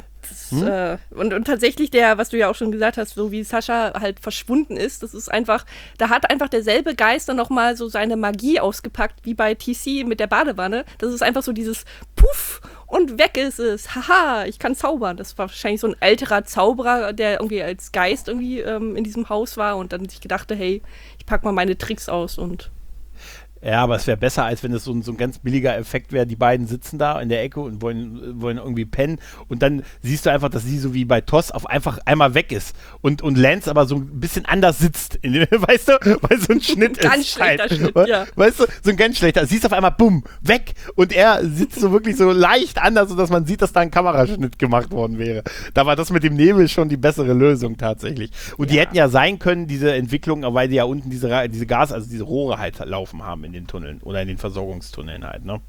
[SPEAKER 3] Und tatsächlich was du ja auch schon gesagt hast, so wie Sascha halt verschwunden ist, das ist einfach, da hat einfach derselbe Geist dann nochmal so seine Magie ausgepackt, wie bei TC mit der Badewanne. Das ist einfach so dieses Puff und weg ist es. Haha, ich kann zaubern. Das war wahrscheinlich so ein älterer Zauberer, der irgendwie als Geist irgendwie in diesem Haus war und dann sich gedachte, hey, ich pack mal meine Tricks aus und...
[SPEAKER 2] Ja, aber es wäre besser, als wenn es so ein ganz billiger Effekt wäre. Die beiden sitzen da in der Ecke und wollen irgendwie pennen. Und dann siehst du einfach, dass sie so wie bei Toss einfach einmal weg ist. Und Lance aber so ein bisschen anders sitzt. Weißt du? Weil so ein Schnitt ist.
[SPEAKER 3] Ganz schlechter Schnitt, ja.
[SPEAKER 2] Weißt du? So ein ganz schlechter. Siehst auf einmal, bumm, weg. Und er sitzt so wirklich so leicht anders, sodass man sieht, dass da ein Kameraschnitt gemacht worden wäre. Da war das mit dem Nebel schon die bessere Lösung tatsächlich. Und die hätten ja sein können, diese Entwicklung, weil die ja unten diese Gas, also diese Rohre halt laufen haben in den Tunneln oder in den Versorgungstunneln halt, ne?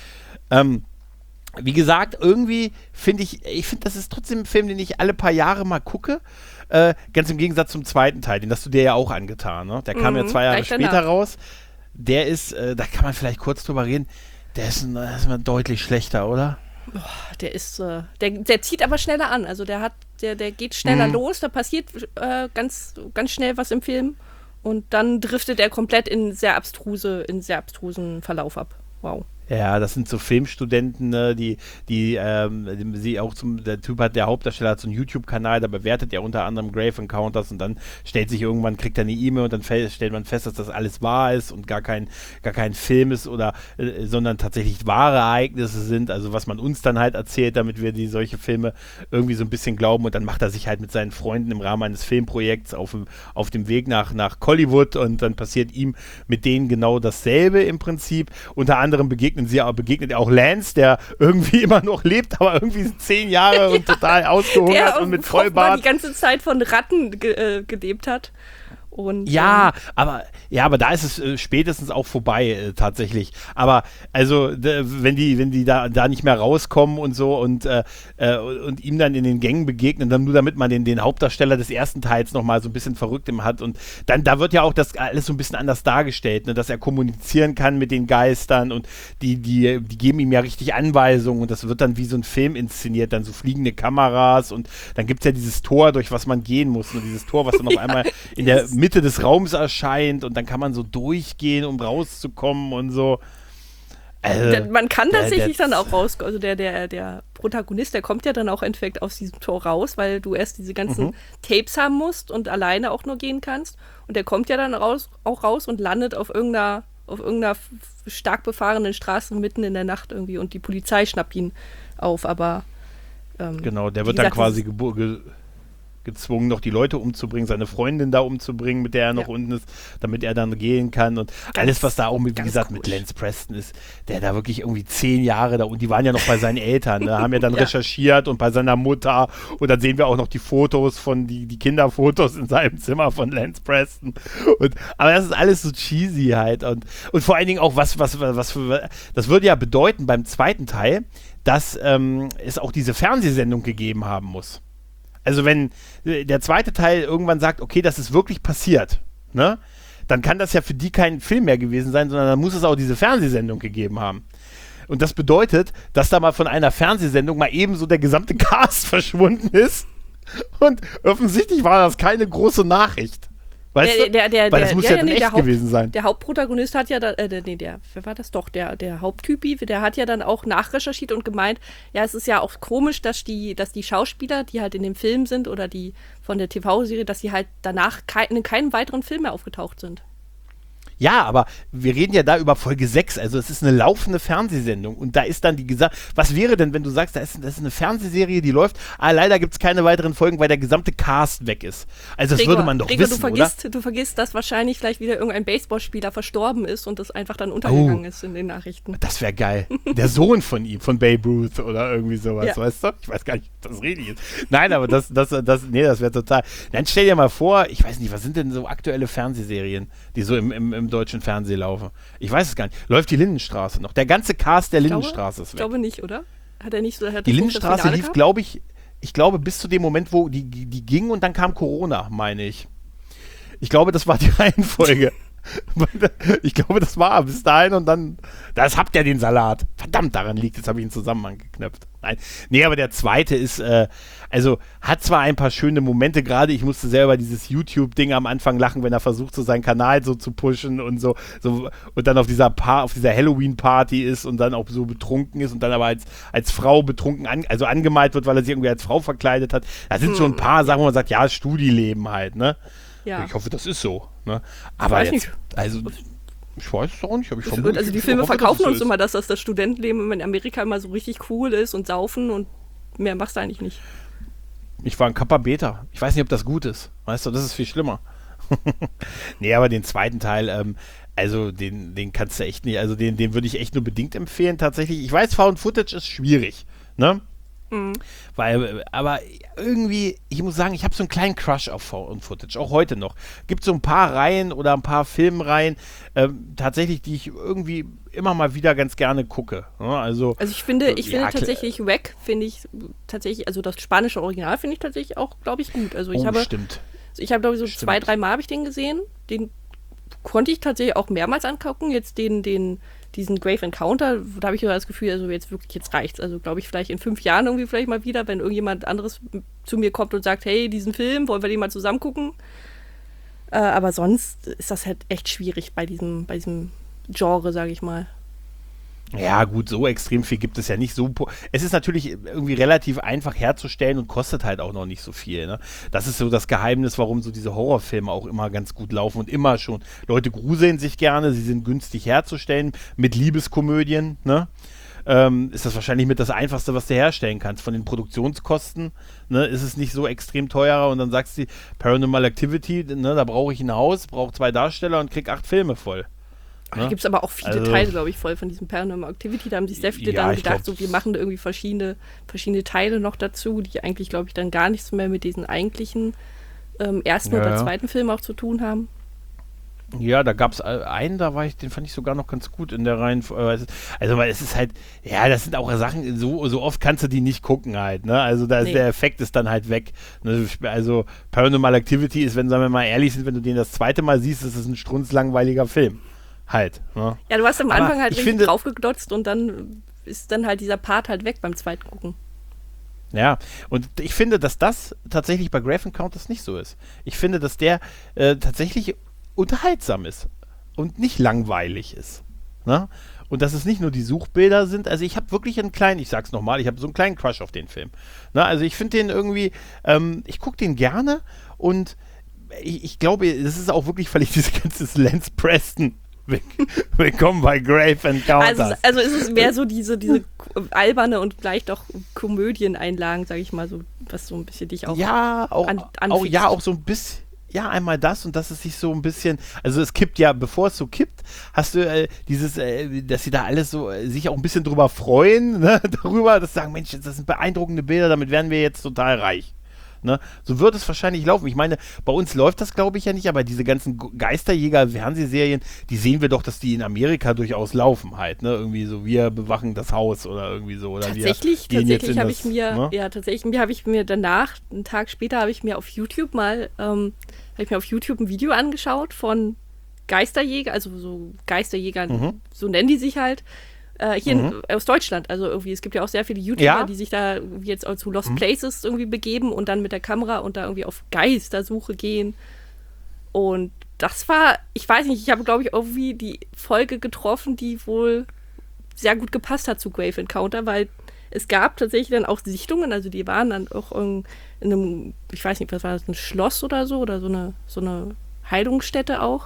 [SPEAKER 2] Wie gesagt, irgendwie finde ich, das ist trotzdem ein Film, den ich alle paar Jahre mal gucke. Ganz im Gegensatz zum zweiten Teil, den hast du dir ja auch angetan, ne? Der kam ja 2 Jahre später raus. Der ist, da kann man vielleicht kurz drüber reden, der ist mal deutlich schlechter, oder?
[SPEAKER 3] Der ist, der zieht aber schneller an. Also der geht schneller los, da passiert ganz, ganz schnell was im Film. Und dann driftet er komplett in sehr abstrusen Verlauf ab. Wow.
[SPEAKER 2] Ja, das sind so Filmstudenten, ne, sie auch der Hauptdarsteller hat so einen YouTube-Kanal, da bewertet er unter anderem Grave Encounters und dann kriegt er eine E-Mail und dann stellt man fest, dass das alles wahr ist und gar kein Film ist sondern tatsächlich wahre Ereignisse sind, also was man uns dann halt erzählt, damit wir solche Filme irgendwie so ein bisschen glauben und dann macht er sich halt mit seinen Freunden im Rahmen eines Filmprojekts auf dem Weg nach Hollywood und dann passiert ihm mit denen genau dasselbe im Prinzip. Unter anderem begegnet er auch Lance, der irgendwie immer noch lebt, aber irgendwie 10 Jahre und total ausgehungert und mit Vollbart.
[SPEAKER 3] Die ganze Zeit von Ratten gelebt hat. Und,
[SPEAKER 2] aber da ist es spätestens auch vorbei, tatsächlich. Aber also, wenn die da nicht mehr rauskommen und so und ihm dann in den Gängen begegnen, dann nur damit man den Hauptdarsteller des ersten Teils nochmal so ein bisschen verrückt hat und dann, da wird ja auch das alles so ein bisschen anders dargestellt, ne, dass er kommunizieren kann mit den Geistern und die geben ihm ja richtig Anweisungen und das wird dann wie so ein Film inszeniert, dann so fliegende Kameras und dann gibt es ja dieses Tor, durch was man gehen muss und dieses Tor, was dann auf einmal in der Mitte des Raums erscheint und dann kann man so durchgehen, um rauszukommen und so.
[SPEAKER 3] Man kann tatsächlich dann auch raus, also der Protagonist, der kommt ja dann auch im Endeffekt aus diesem Tor raus, weil du erst diese ganzen Tapes haben musst und alleine auch nur gehen kannst und der kommt ja dann raus und landet auf irgendeiner stark befahrenen Straße mitten in der Nacht irgendwie und die Polizei schnappt ihn auf, aber
[SPEAKER 2] genau, der wird dann quasi gezwungen, noch die Leute umzubringen, seine Freundin da umzubringen, mit der er noch unten ist, damit er dann gehen kann und alles, was da auch, wie gesagt, mit Lance Preston ist, der da wirklich irgendwie 10 Jahre da und die waren ja noch bei seinen Eltern, da haben ja dann recherchiert und bei seiner Mutter und dann sehen wir auch noch die Fotos die Kinderfotos in seinem Zimmer von Lance Preston aber das ist alles so cheesy halt und vor allen Dingen auch das würde ja bedeuten beim zweiten Teil, dass es auch diese Fernsehsendung gegeben haben muss. Also wenn der zweite Teil irgendwann sagt, okay, das ist wirklich passiert, ne, dann kann das ja für die kein Film mehr gewesen sein, sondern dann muss es auch diese Fernsehsendung gegeben haben. Und das bedeutet, dass da mal von einer Fernsehsendung mal eben so der gesamte Cast verschwunden ist und offensichtlich war das keine große Nachricht. Weißt du? Weil das muss ja dann echt gewesen sein.
[SPEAKER 3] Der Hauptprotagonist hat ja, wer war das doch? Der Haupttypi, der hat ja dann auch nachrecherchiert und gemeint, ja, es ist ja auch komisch, dass die Schauspieler, die halt in dem Film sind oder die von der TV-Serie, dass sie halt danach in keinem weiteren Film mehr aufgetaucht sind.
[SPEAKER 2] Ja, aber wir reden ja da über Folge 6, also es ist eine laufende Fernsehsendung und da ist dann was wäre denn, wenn du sagst, das ist eine Fernsehserie, die läuft, leider gibt es keine weiteren Folgen, weil der gesamte Cast weg ist. Also das würde man doch wissen, oder?
[SPEAKER 3] Du vergisst, dass wahrscheinlich vielleicht wieder irgendein Baseballspieler verstorben ist und das einfach dann untergegangen ist in den Nachrichten.
[SPEAKER 2] Das wäre geil. Der Sohn von ihm, von Babe Ruth oder irgendwie sowas, weißt du? Ich weiß gar nicht, ob das richtig ist. Nein, aber das wäre total. Dann stell dir mal vor, ich weiß nicht, was sind denn so aktuelle Fernsehserien, die so im deutschen Fernsehen laufen? Ich weiß es gar nicht. Läuft die Lindenstraße noch? Der ganze Cast der Lindenstraße ist weg.
[SPEAKER 3] Ich glaube nicht, oder? Hat er nicht so?
[SPEAKER 2] Die Lindenstraße lief, glaube ich, bis zu dem Moment, wo die ging und dann kam Corona, meine ich. Ich glaube, das war die Reihenfolge. Ich glaube, das war bis dahin und dann, das habt ihr den Salat. Verdammt, daran liegt, jetzt habe ich einen Zusammenhang geknüpft. Nee, aber der zweite ist, also hat zwar ein paar schöne Momente, gerade ich musste selber dieses YouTube-Ding am Anfang lachen, wenn er versucht, so seinen Kanal so zu pushen und so und dann auf dieser Halloween-Party ist und dann auch so betrunken ist und dann aber als Frau betrunken, also angemalt wird, weil er sich irgendwie als Frau verkleidet hat. Da sind schon ein paar Sachen, wo man sagt, ja, Studieleben halt, ne? Ja. Ich hoffe, das ist so. Ne? Aber jetzt, nicht. Also, ich weiß es auch nicht.
[SPEAKER 3] Also die Filme verkaufen uns immer, dass das Studentenleben in Amerika immer so richtig cool ist und saufen und mehr machst du eigentlich nicht.
[SPEAKER 2] Ich war in Kappa Beta. Ich weiß nicht, ob das gut ist. Weißt du, das ist viel schlimmer. Nee, aber den zweiten Teil, also den kannst du echt nicht, also den würde ich echt nur bedingt empfehlen tatsächlich. Ich weiß, Found Footage ist schwierig, ne? Mhm. Aber irgendwie, ich muss sagen, ich habe so einen kleinen Crush auf Found Footage, auch heute noch. Gibt so ein paar Reihen oder ein paar Filmreihen, tatsächlich, die ich irgendwie immer mal wieder ganz gerne gucke. Ne? Also
[SPEAKER 3] ich finde tatsächlich Wack, also das spanische Original finde ich tatsächlich auch, glaube ich, gut. Also
[SPEAKER 2] stimmt.
[SPEAKER 3] Ich habe, glaube ich, so 2-3 Mal habe ich den gesehen. Den konnte ich tatsächlich auch mehrmals angucken. Jetzt diesen Grave Encounter, da habe ich das Gefühl, also jetzt reicht's. Also glaube ich, vielleicht in 5 Jahren irgendwie vielleicht mal wieder, wenn irgendjemand anderes zu mir kommt und sagt, hey, diesen Film, wollen wir den mal zusammen gucken? Aber sonst ist das halt echt schwierig bei diesem Genre, sage ich mal.
[SPEAKER 2] Ja, gut, so extrem viel gibt es ja nicht. Es ist natürlich irgendwie relativ einfach herzustellen und kostet halt auch noch nicht so viel. Ne? Das ist so das Geheimnis, warum so diese Horrorfilme auch immer ganz gut laufen und immer schon. Leute gruseln sich gerne, sie sind günstig herzustellen mit Liebeskomödien. Ne? Ist das wahrscheinlich mit das Einfachste, was du herstellen kannst. Von den Produktionskosten, ne, ist es nicht so extrem teurer und dann sagst du, Paranormal Activity, ne, da brauche ich ein Haus, brauche 2 Darsteller und krieg 8 Filme voll.
[SPEAKER 3] Da gibt es aber auch viele Teile, glaube ich, voll von diesem Paranormal Activity. Da haben sich sehr viele dann gedacht, so, wir machen da irgendwie verschiedene Teile noch dazu, die eigentlich, glaube ich, dann gar nichts mehr mit diesen eigentlichen ersten oder zweiten Filmen auch zu tun haben.
[SPEAKER 2] Ja, da gab es einen, den fand ich sogar noch ganz gut in der Reihenfolge. Also, weil es ist halt, ja, das sind auch Sachen, so oft kannst du die nicht gucken halt, ne? Also, der Effekt ist dann halt weg. Ne? Also, Paranormal Activity ist, sagen wir mal ehrlich sind, wenn du den das zweite Mal siehst, ist es ein strunzlangweiliger Film. Halt. Ne?
[SPEAKER 3] Ja, du hast am Anfang halt richtig draufgeglotzt und dann ist dann halt dieser Part halt weg beim zweiten Gucken.
[SPEAKER 2] Ja, und ich finde, dass das tatsächlich bei Grave Encounters nicht so ist. Ich finde, dass der tatsächlich unterhaltsam ist und nicht langweilig ist. Ne? Und dass es nicht nur die Suchbilder sind. Also ich habe wirklich ich sag's nochmal, ich habe so einen kleinen Crush auf den Film. Ne? Also ich finde den irgendwie, ich gucke den gerne und ich glaube, das ist auch wirklich, weil ich diese ganze Lance Preston willkommen bei Grave Encounters.
[SPEAKER 3] Also ist es mehr so diese alberne und vielleicht auch Komödieneinlagen, sage ich mal, so, was so ein bisschen dich auch anfixt.
[SPEAKER 2] Auch so ein bisschen. Ja, einmal das und dass es sich so ein bisschen, also es kippt ja, bevor es so kippt, hast du dass sie da alles so sich auch ein bisschen drüber freuen, ne, darüber, dass sie sagen, Mensch, das sind beeindruckende Bilder, damit werden wir jetzt total reich. Ne? So wird es wahrscheinlich laufen. Ich meine, bei uns läuft das, glaube ich, ja nicht, aber diese ganzen Geisterjäger-Fernsehserien, die sehen wir doch, dass die in Amerika durchaus laufen halt, ne? Irgendwie so, wir bewachen das Haus oder irgendwie so. Oder
[SPEAKER 3] tatsächlich habe ich mir danach, einen Tag später, habe ich mir auf YouTube ein Video angeschaut von Geisterjäger, also so Geisterjägern, so nennen die sich halt, aus Deutschland. Also irgendwie, es gibt ja auch sehr viele YouTuber, die sich da jetzt auch zu Lost Places irgendwie begeben und dann mit der Kamera und da irgendwie auf Geistersuche gehen. Und das war, ich weiß nicht, ich habe, glaube ich, irgendwie die Folge getroffen, die wohl sehr gut gepasst hat zu Grave Encounter, weil es gab tatsächlich dann auch Sichtungen, also die waren dann auch in einem, ich weiß nicht, was war das, ein Schloss oder so eine Heilungsstätte auch.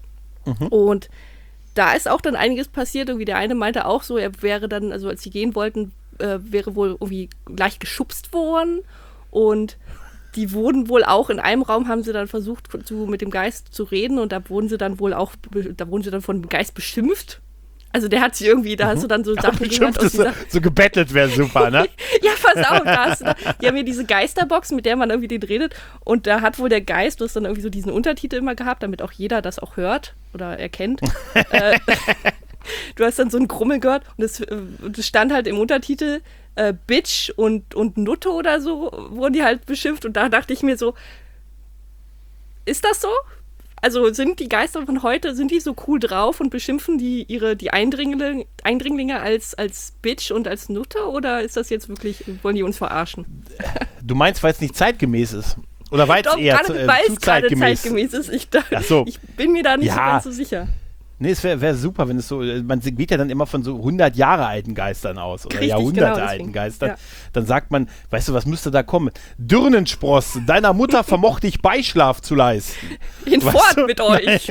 [SPEAKER 3] Und da ist auch dann einiges passiert. Irgendwie der eine meinte auch so, er wäre dann, also als sie gehen wollten, wäre wohl irgendwie leicht geschubst worden. Und die wurden wohl auch, in einem Raum haben sie dann versucht, mit dem Geist zu reden. Und da wurden sie dann von dem Geist beschimpft. Also der hat sich irgendwie, da hast du dann so Sachen gehört aus dieser...
[SPEAKER 2] So gebettelt wäre super, ne?
[SPEAKER 3] Ja, pass auf, die haben hier diese Geisterbox, mit der man irgendwie den redet. Und da hat wohl der Geist, du hast dann irgendwie so diesen Untertitel immer gehabt, damit auch jeder das auch hört oder erkennt. Du hast dann so ein Grummeln gehört und es stand halt im Untertitel Bitch und Nutte oder so, wurden die halt beschimpft. Und da dachte ich mir so, ist das so? Also sind die Geister von heute, sind die so cool drauf und beschimpfen die Eindringlinge als Bitch und als Nutte? Oder ist das jetzt wirklich, wollen die uns verarschen?
[SPEAKER 2] Du meinst, weil es nicht zeitgemäß ist? Oder weil es eher zu zeitgemäß ist?
[SPEAKER 3] Ich bin mir da nicht so ganz so sicher.
[SPEAKER 2] Nee, es wäre super, wenn es so, man geht ja dann immer von so 100 Jahre alten Geistern aus oder Jahrhunderte alten Geistern. Ja. Dann sagt man, weißt du, was müsste da kommen? Dirnenspross, deiner Mutter vermochte ich Beischlaf zu leisten.
[SPEAKER 3] Hinfort mit euch.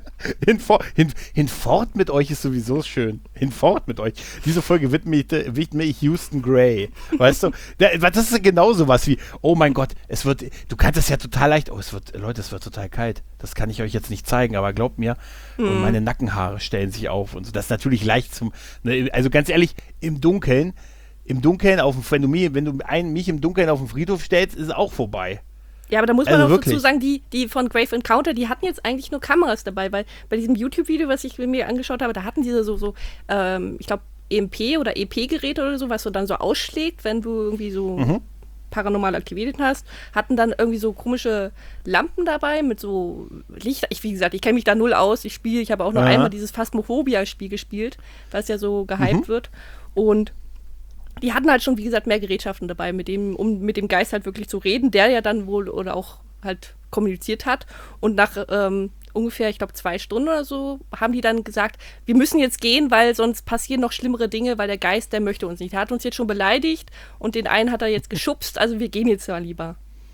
[SPEAKER 2] Hinfort mit euch ist sowieso schön. Hinfort mit euch. Diese Folge widme ich Houston Gray. Weißt du, das ist genau sowas wie, oh mein Gott, du kannst es ja total leicht, Leute, es wird total kalt. Das kann ich euch jetzt nicht zeigen, aber glaubt mir, und meine Nackenhaare stellen sich auf und so. Das ist natürlich leicht also ganz ehrlich, im Dunkeln, wenn du mich im Dunkeln auf den Friedhof stellst, ist es auch vorbei.
[SPEAKER 3] Ja, aber da muss man auch dazu sagen, die von Grave Encounter, die hatten jetzt eigentlich nur Kameras dabei, weil bei diesem YouTube-Video, was ich mir angeschaut habe, da hatten diese ich glaube, EMP oder EP-Geräte oder so, was so dann so ausschlägt, wenn du irgendwie so paranormale Aktivitäten hast, hatten dann irgendwie so komische Lampen dabei mit so Lichter. Wie gesagt, ich kenne mich da null aus. Ich habe auch noch einmal dieses Phasmophobia-Spiel gespielt, was ja so gehypt wird. Und die hatten halt schon, wie gesagt, mehr Gerätschaften dabei, um mit dem Geist halt wirklich zu reden, der ja dann wohl oder auch halt kommuniziert hat. Und nach ungefähr, ich glaube 2 Stunden oder so, haben die dann gesagt, wir müssen jetzt gehen, weil sonst passieren noch schlimmere Dinge, weil der Geist, der möchte uns nicht. Der hat uns jetzt schon beleidigt und den einen hat er jetzt geschubst, also wir gehen jetzt mal lieber.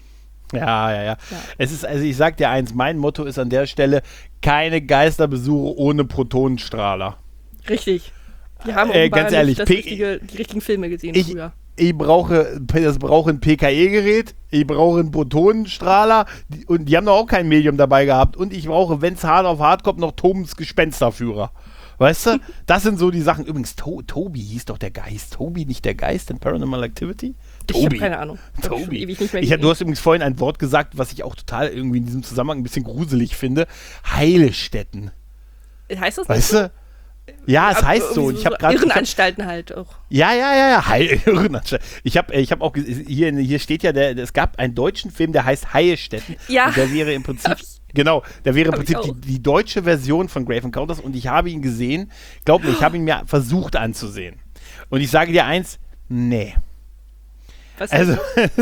[SPEAKER 2] Ja. Es ist, also ich sag dir eins, mein Motto ist an der Stelle, keine Geisterbesuche ohne Protonenstrahler.
[SPEAKER 3] Richtig. Die haben
[SPEAKER 2] ganz ehrlich,
[SPEAKER 3] die richtigen Filme gesehen früher.
[SPEAKER 2] Ich brauche ein PKE-Gerät, ich brauche einen Protonenstrahler und die haben doch auch kein Medium dabei gehabt. Und ich brauche, wenn es hart auf hart kommt, noch Tobens Gespensterführer. Weißt du? Das sind so die Sachen. Übrigens, Tobi hieß doch der Geist. Tobi, nicht der Geist in Paranormal Activity?
[SPEAKER 3] Ich habe keine Ahnung.
[SPEAKER 2] Tobi. Du hast übrigens vorhin ein Wort gesagt, was ich auch total irgendwie in diesem Zusammenhang ein bisschen gruselig finde. Heilstätten.
[SPEAKER 3] Heißt das
[SPEAKER 2] weißt du? Ja, es heißt so. Und ich habe gerade
[SPEAKER 3] Irrenanstalten halt auch.
[SPEAKER 2] Ja. Irrenanstalten. Ich hab auch hier steht ja, es gab einen deutschen Film, der heißt Heilstätten.
[SPEAKER 3] Ja.
[SPEAKER 2] Und der wäre im Prinzip die deutsche Version von Grave Encounters und ich habe ihn gesehen. Glaub mir, ich habe ihn mir versucht anzusehen. Und ich sage dir eins, nee.
[SPEAKER 3] Was
[SPEAKER 2] also,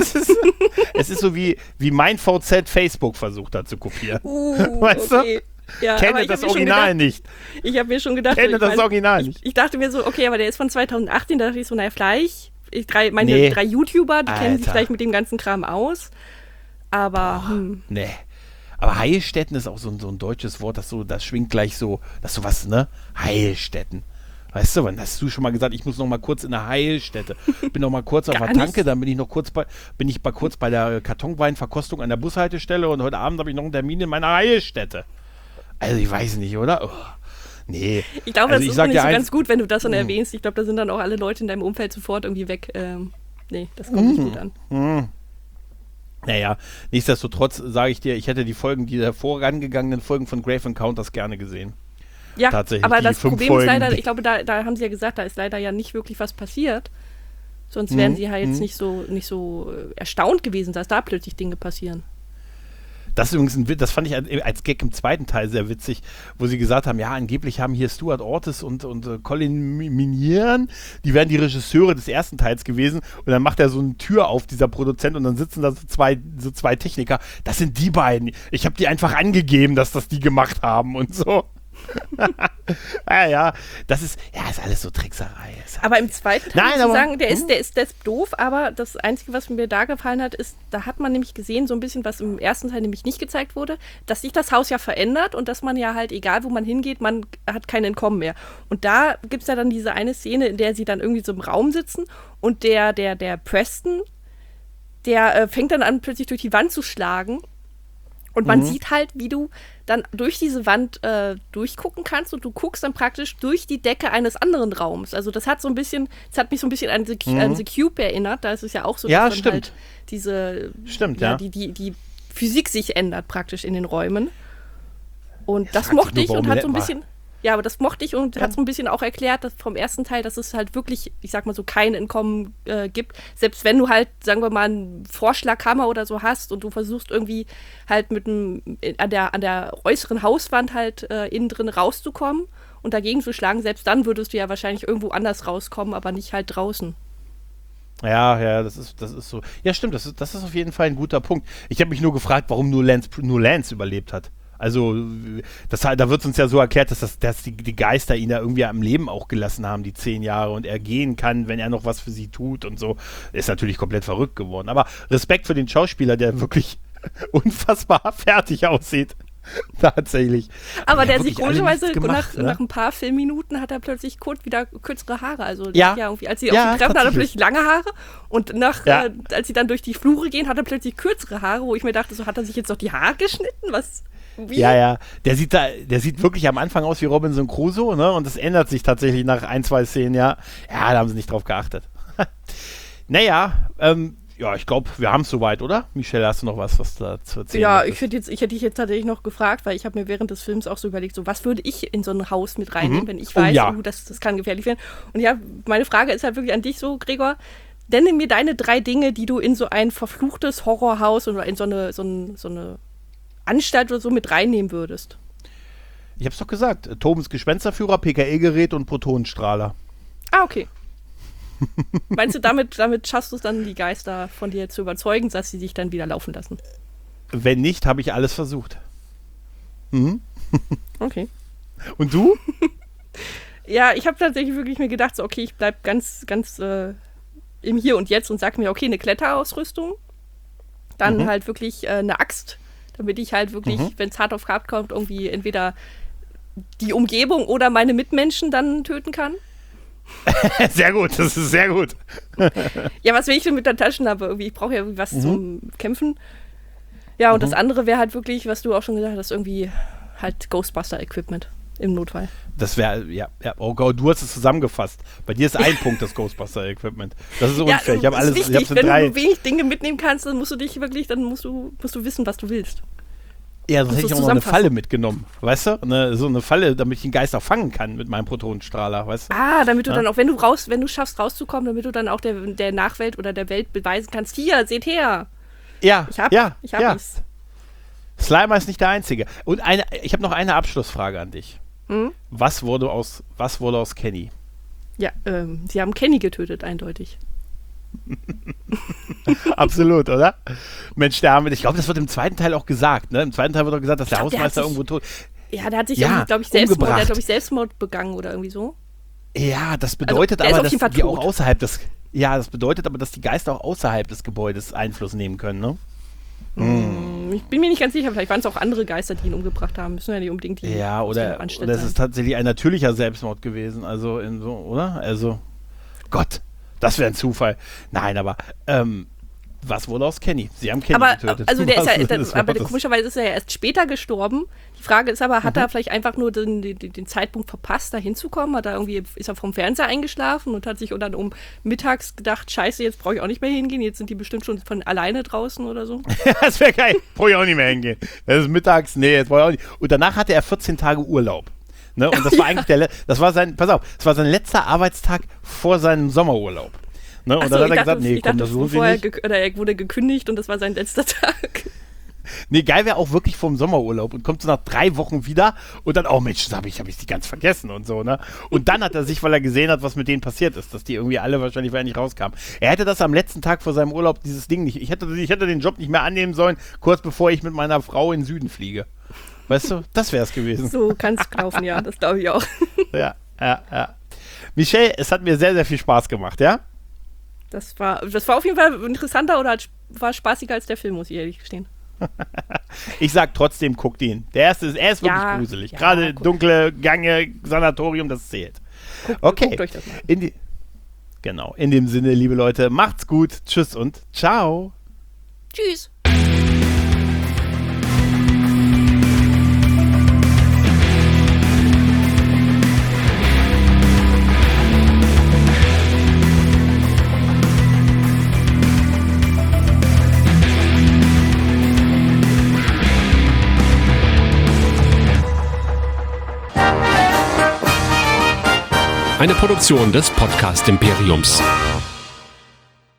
[SPEAKER 2] es ist so wie mein VZ Facebook versucht hat zu kopieren. Weißt
[SPEAKER 3] okay.
[SPEAKER 2] du?
[SPEAKER 3] Ja,
[SPEAKER 2] Kenne das Original nicht.
[SPEAKER 3] Ich habe mir schon gedacht,
[SPEAKER 2] Original nicht.
[SPEAKER 3] Ich dachte mir so, okay, aber der ist von 2018, da dachte ich so, naja, vielleicht, drei YouTuber, die kennen sich vielleicht mit dem ganzen Kram aus, aber,
[SPEAKER 2] Nee. Aber Heilstätten ist auch so ein deutsches Wort, das schwingt gleich so, das ist sowas, ne? Heilstätten. Weißt du, wann hast du schon mal gesagt, ich muss noch mal kurz in eine Heilstätte. Bin noch mal kurz auf der Tanke, dann bin ich kurz bei der Kartonweinverkostung an der Bushaltestelle und heute Abend habe ich noch einen Termin in meiner Heilstätte. Also ich weiß nicht, oder? Oh, nee.
[SPEAKER 3] Ich glaube, das ist nicht so ganz gut, wenn du das dann erwähnst. Ich glaube, da sind dann auch alle Leute in deinem Umfeld sofort irgendwie weg. Nee, das kommt nicht gut an.
[SPEAKER 2] Naja, nichtsdestotrotz sage ich dir, ich hätte die vorangegangenen Folgen von Grave Encounters gerne gesehen.
[SPEAKER 3] Ja,
[SPEAKER 2] tatsächlich,
[SPEAKER 3] aber das Problem ist leider,
[SPEAKER 2] Folgen,
[SPEAKER 3] ich glaube, da haben sie ja gesagt, da ist leider ja nicht wirklich was passiert. Sonst wären sie halt jetzt nicht so erstaunt gewesen, dass da plötzlich Dinge passieren.
[SPEAKER 2] Das ist übrigens das fand ich als Gag im zweiten Teil sehr witzig, wo sie gesagt haben, ja, angeblich haben hier Stuart Ortiz und Colin Minieren, die wären die Regisseure des ersten Teils gewesen und dann macht er so eine Tür auf, dieser Produzent, und dann sitzen da so zwei Techniker. Das sind die beiden. Ich habe die einfach angegeben, dass das die gemacht haben und so. Ja, das ist alles so Trickserei.
[SPEAKER 3] Aber im zweiten Teil muss ich sagen, der ist doof, aber das Einzige, was mir da gefallen hat, ist, da hat man nämlich gesehen, so ein bisschen, was im ersten Teil nämlich nicht gezeigt wurde, dass sich das Haus ja verändert und dass man ja halt, egal wo man hingeht, man hat kein Entkommen mehr. Und da gibt es ja dann diese eine Szene, in der sie dann irgendwie so im Raum sitzen und der Preston, der fängt dann an, plötzlich durch die Wand zu schlagen. Und man sieht halt, wie du dann durch diese Wand durchgucken kannst und du guckst dann praktisch durch die Decke eines anderen Raums. Also das hat mich so ein bisschen an The Cube erinnert. Da ist es ja auch so, dass dann halt die Physik sich ändert praktisch in den Räumen. Und das mochte ich und hat so ein bisschen... Ja, aber das mochte ich und hat so ein bisschen auch erklärt, dass vom ersten Teil, dass es halt wirklich, ich sag mal so, kein Entkommen gibt. Selbst wenn du halt, sagen wir mal, einen Vorschlaghammer oder so hast und du versuchst irgendwie halt an der äußeren Hauswand halt innen drin rauszukommen und dagegen zu schlagen, selbst dann würdest du ja wahrscheinlich irgendwo anders rauskommen, aber nicht halt draußen.
[SPEAKER 2] Ja, das ist so. Ja, stimmt, das ist auf jeden Fall ein guter Punkt. Ich habe mich nur gefragt, warum nur Lance überlebt hat. Also, da wird uns ja so erklärt, dass die Geister ihn da irgendwie am Leben auch gelassen haben, die 10 Jahre, und er gehen kann, wenn er noch was für sie tut und so. Ist natürlich komplett verrückt geworden. Aber Respekt für den Schauspieler, der wirklich unfassbar fertig aussieht. Tatsächlich.
[SPEAKER 3] Aber der sieht komischerweise, nach ein paar Filmminuten hat er plötzlich wieder kürzere Haare. Also irgendwie, als sie auf ihn treffen, hat er plötzlich lange Haare. Und als sie dann durch die Flure gehen, hat er plötzlich kürzere Haare, wo ich mir dachte, so hat er sich jetzt noch die Haare geschnitten? Was? Wie?
[SPEAKER 2] Ja, der sieht wirklich am Anfang aus wie Robinson Crusoe, ne? Und das ändert sich tatsächlich nach 1, 2 Szenen, ja. Ja, da haben sie nicht drauf geachtet. Naja, ich glaube, wir haben es soweit, oder? Michelle, hast du noch was da zu erzählen?
[SPEAKER 3] Ja, ich hätte dich jetzt tatsächlich noch gefragt, weil ich habe mir während des Films auch so überlegt, so was würde ich in so ein Haus mit reinnehmen, wenn ich weiß, das kann gefährlich werden. Und ja, meine Frage ist halt wirklich an dich so, Gregor. Nenne mir deine 3 Dinge, die du in so ein verfluchtes Horrorhaus oder in so eine Anstalt oder so mit reinnehmen würdest.
[SPEAKER 2] Ich hab's doch gesagt. Tobens Gespensterführer, PKE-Gerät und Protonenstrahler.
[SPEAKER 3] Ah, okay. Meinst du, damit schaffst du es dann, die Geister von dir zu überzeugen, dass sie sich dann wieder laufen lassen?
[SPEAKER 2] Wenn nicht, habe ich alles versucht.
[SPEAKER 3] Okay.
[SPEAKER 2] Und du?
[SPEAKER 3] Ja, ich habe tatsächlich wirklich mir gedacht, so, okay, ich bleib ganz im Hier und Jetzt und sag mir, okay, eine Kletterausrüstung, dann halt wirklich eine Axt, damit ich halt wirklich, wenn es hart auf hart kommt, irgendwie entweder die Umgebung oder meine Mitmenschen dann töten kann.
[SPEAKER 2] Sehr gut, das ist sehr gut.
[SPEAKER 3] Ja, was will ich denn mit der Taschenlampe? Irgendwie, ich brauche ja irgendwie was zum Kämpfen. Ja, und das andere wäre halt wirklich, was du auch schon gesagt hast, irgendwie halt Ghostbuster-Equipment im Notfall.
[SPEAKER 2] Das wäre, ja, oh Gott, du hast es zusammengefasst. Bei dir ist ein Punkt das Ghostbuster-Equipment. Das ist unfair. Ich habe alles,
[SPEAKER 3] wichtig.
[SPEAKER 2] Ich hab's in
[SPEAKER 3] Wenn
[SPEAKER 2] 3.
[SPEAKER 3] du wenig Dinge mitnehmen kannst, dann musst du wissen, was du willst.
[SPEAKER 2] Ja, sonst hätte ich auch noch eine Falle mitgenommen, weißt du? So eine Falle, damit ich den Geist auch fangen kann mit meinem Protonenstrahler, weißt du?
[SPEAKER 3] Damit du dann auch, wenn du schaffst rauszukommen, damit du dann auch der Nachwelt oder der Welt beweisen kannst, hier, seht her.
[SPEAKER 2] Ja,
[SPEAKER 3] ich hab es.
[SPEAKER 2] Slimer ist nicht der Einzige. Und ich habe noch eine Abschlussfrage an dich. Was wurde aus Kenny?
[SPEAKER 3] Ja, sie haben Kenny getötet, eindeutig.
[SPEAKER 2] Absolut, oder? Mensch, der Arme, ich glaube, das wird im zweiten Teil auch gesagt, ne? Im zweiten Teil wird auch gesagt, dass der Hausmeister irgendwo tot...
[SPEAKER 3] Ja, der hat sich, glaube ich, Selbstmord begangen oder irgendwie so.
[SPEAKER 2] Ja, das bedeutet aber, dass die auch außerhalb des... Ja, das bedeutet aber, dass die Geister auch außerhalb des Gebäudes Einfluss nehmen können, ne?
[SPEAKER 3] Ich bin mir nicht ganz sicher, vielleicht waren es auch andere Geister, die ihn umgebracht haben. Müssen ja nicht unbedingt die...
[SPEAKER 2] Ja, oder es ist tatsächlich ein natürlicher Selbstmord gewesen, also oder? Also, Gott, das wäre ein Zufall. Nein, aber, was wurde aus Kenny? Sie haben Kenny getötet.
[SPEAKER 3] Also komischerweise ist er ja erst später gestorben. Die Frage ist aber, hat er vielleicht einfach nur den Zeitpunkt verpasst, da hinzukommen? Ist er vom Fernseher eingeschlafen und hat sich dann mittags gedacht, scheiße, jetzt brauche ich auch nicht mehr hingehen, jetzt sind die bestimmt schon von alleine draußen oder so?
[SPEAKER 2] Das wäre geil, brauche ich auch nicht mehr hingehen. Das ist mittags, nee, jetzt brauche ich auch nicht. Und danach hatte er 14 Tage Urlaub. Ne? Und das war eigentlich das war sein letzter Arbeitstag vor seinem Sommerurlaub. Ne? Und dann hat er gesagt, nee, komm, das lohnt sich nicht.
[SPEAKER 3] Er wurde gekündigt und das war sein letzter Tag.
[SPEAKER 2] Nee, geil wäre auch wirklich vom Sommerurlaub und kommt so nach 3 Wochen wieder und dann, oh Mensch, das hab ich die ganz vergessen und so, ne? Und dann hat er sich, weil er gesehen hat, was mit denen passiert ist, dass die irgendwie alle wahrscheinlich, weil er nicht rauskam. Er hätte das am letzten Tag vor seinem Urlaub, dieses Ding nicht, ich hätte den Job nicht mehr annehmen sollen, kurz bevor ich mit meiner Frau in den Süden fliege. Weißt du, das wäre es gewesen.
[SPEAKER 3] So kann es laufen, ja, das glaube ich auch.
[SPEAKER 2] Ja. Michelle, es hat mir sehr, sehr viel Spaß gemacht, ja?
[SPEAKER 3] Das war auf jeden Fall interessanter oder war spaßiger als der Film, muss ich ehrlich gestehen.
[SPEAKER 2] Ich sag trotzdem, guckt ihn. Er ist wirklich gruselig. Gerade dunkle Gange, Sanatorium, das zählt. Okay.
[SPEAKER 3] Guckt euch das mal an.
[SPEAKER 2] In dem Sinne, liebe Leute, macht's gut. Tschüss und ciao.
[SPEAKER 3] Tschüss.
[SPEAKER 4] Eine Produktion des Podcast Imperiums.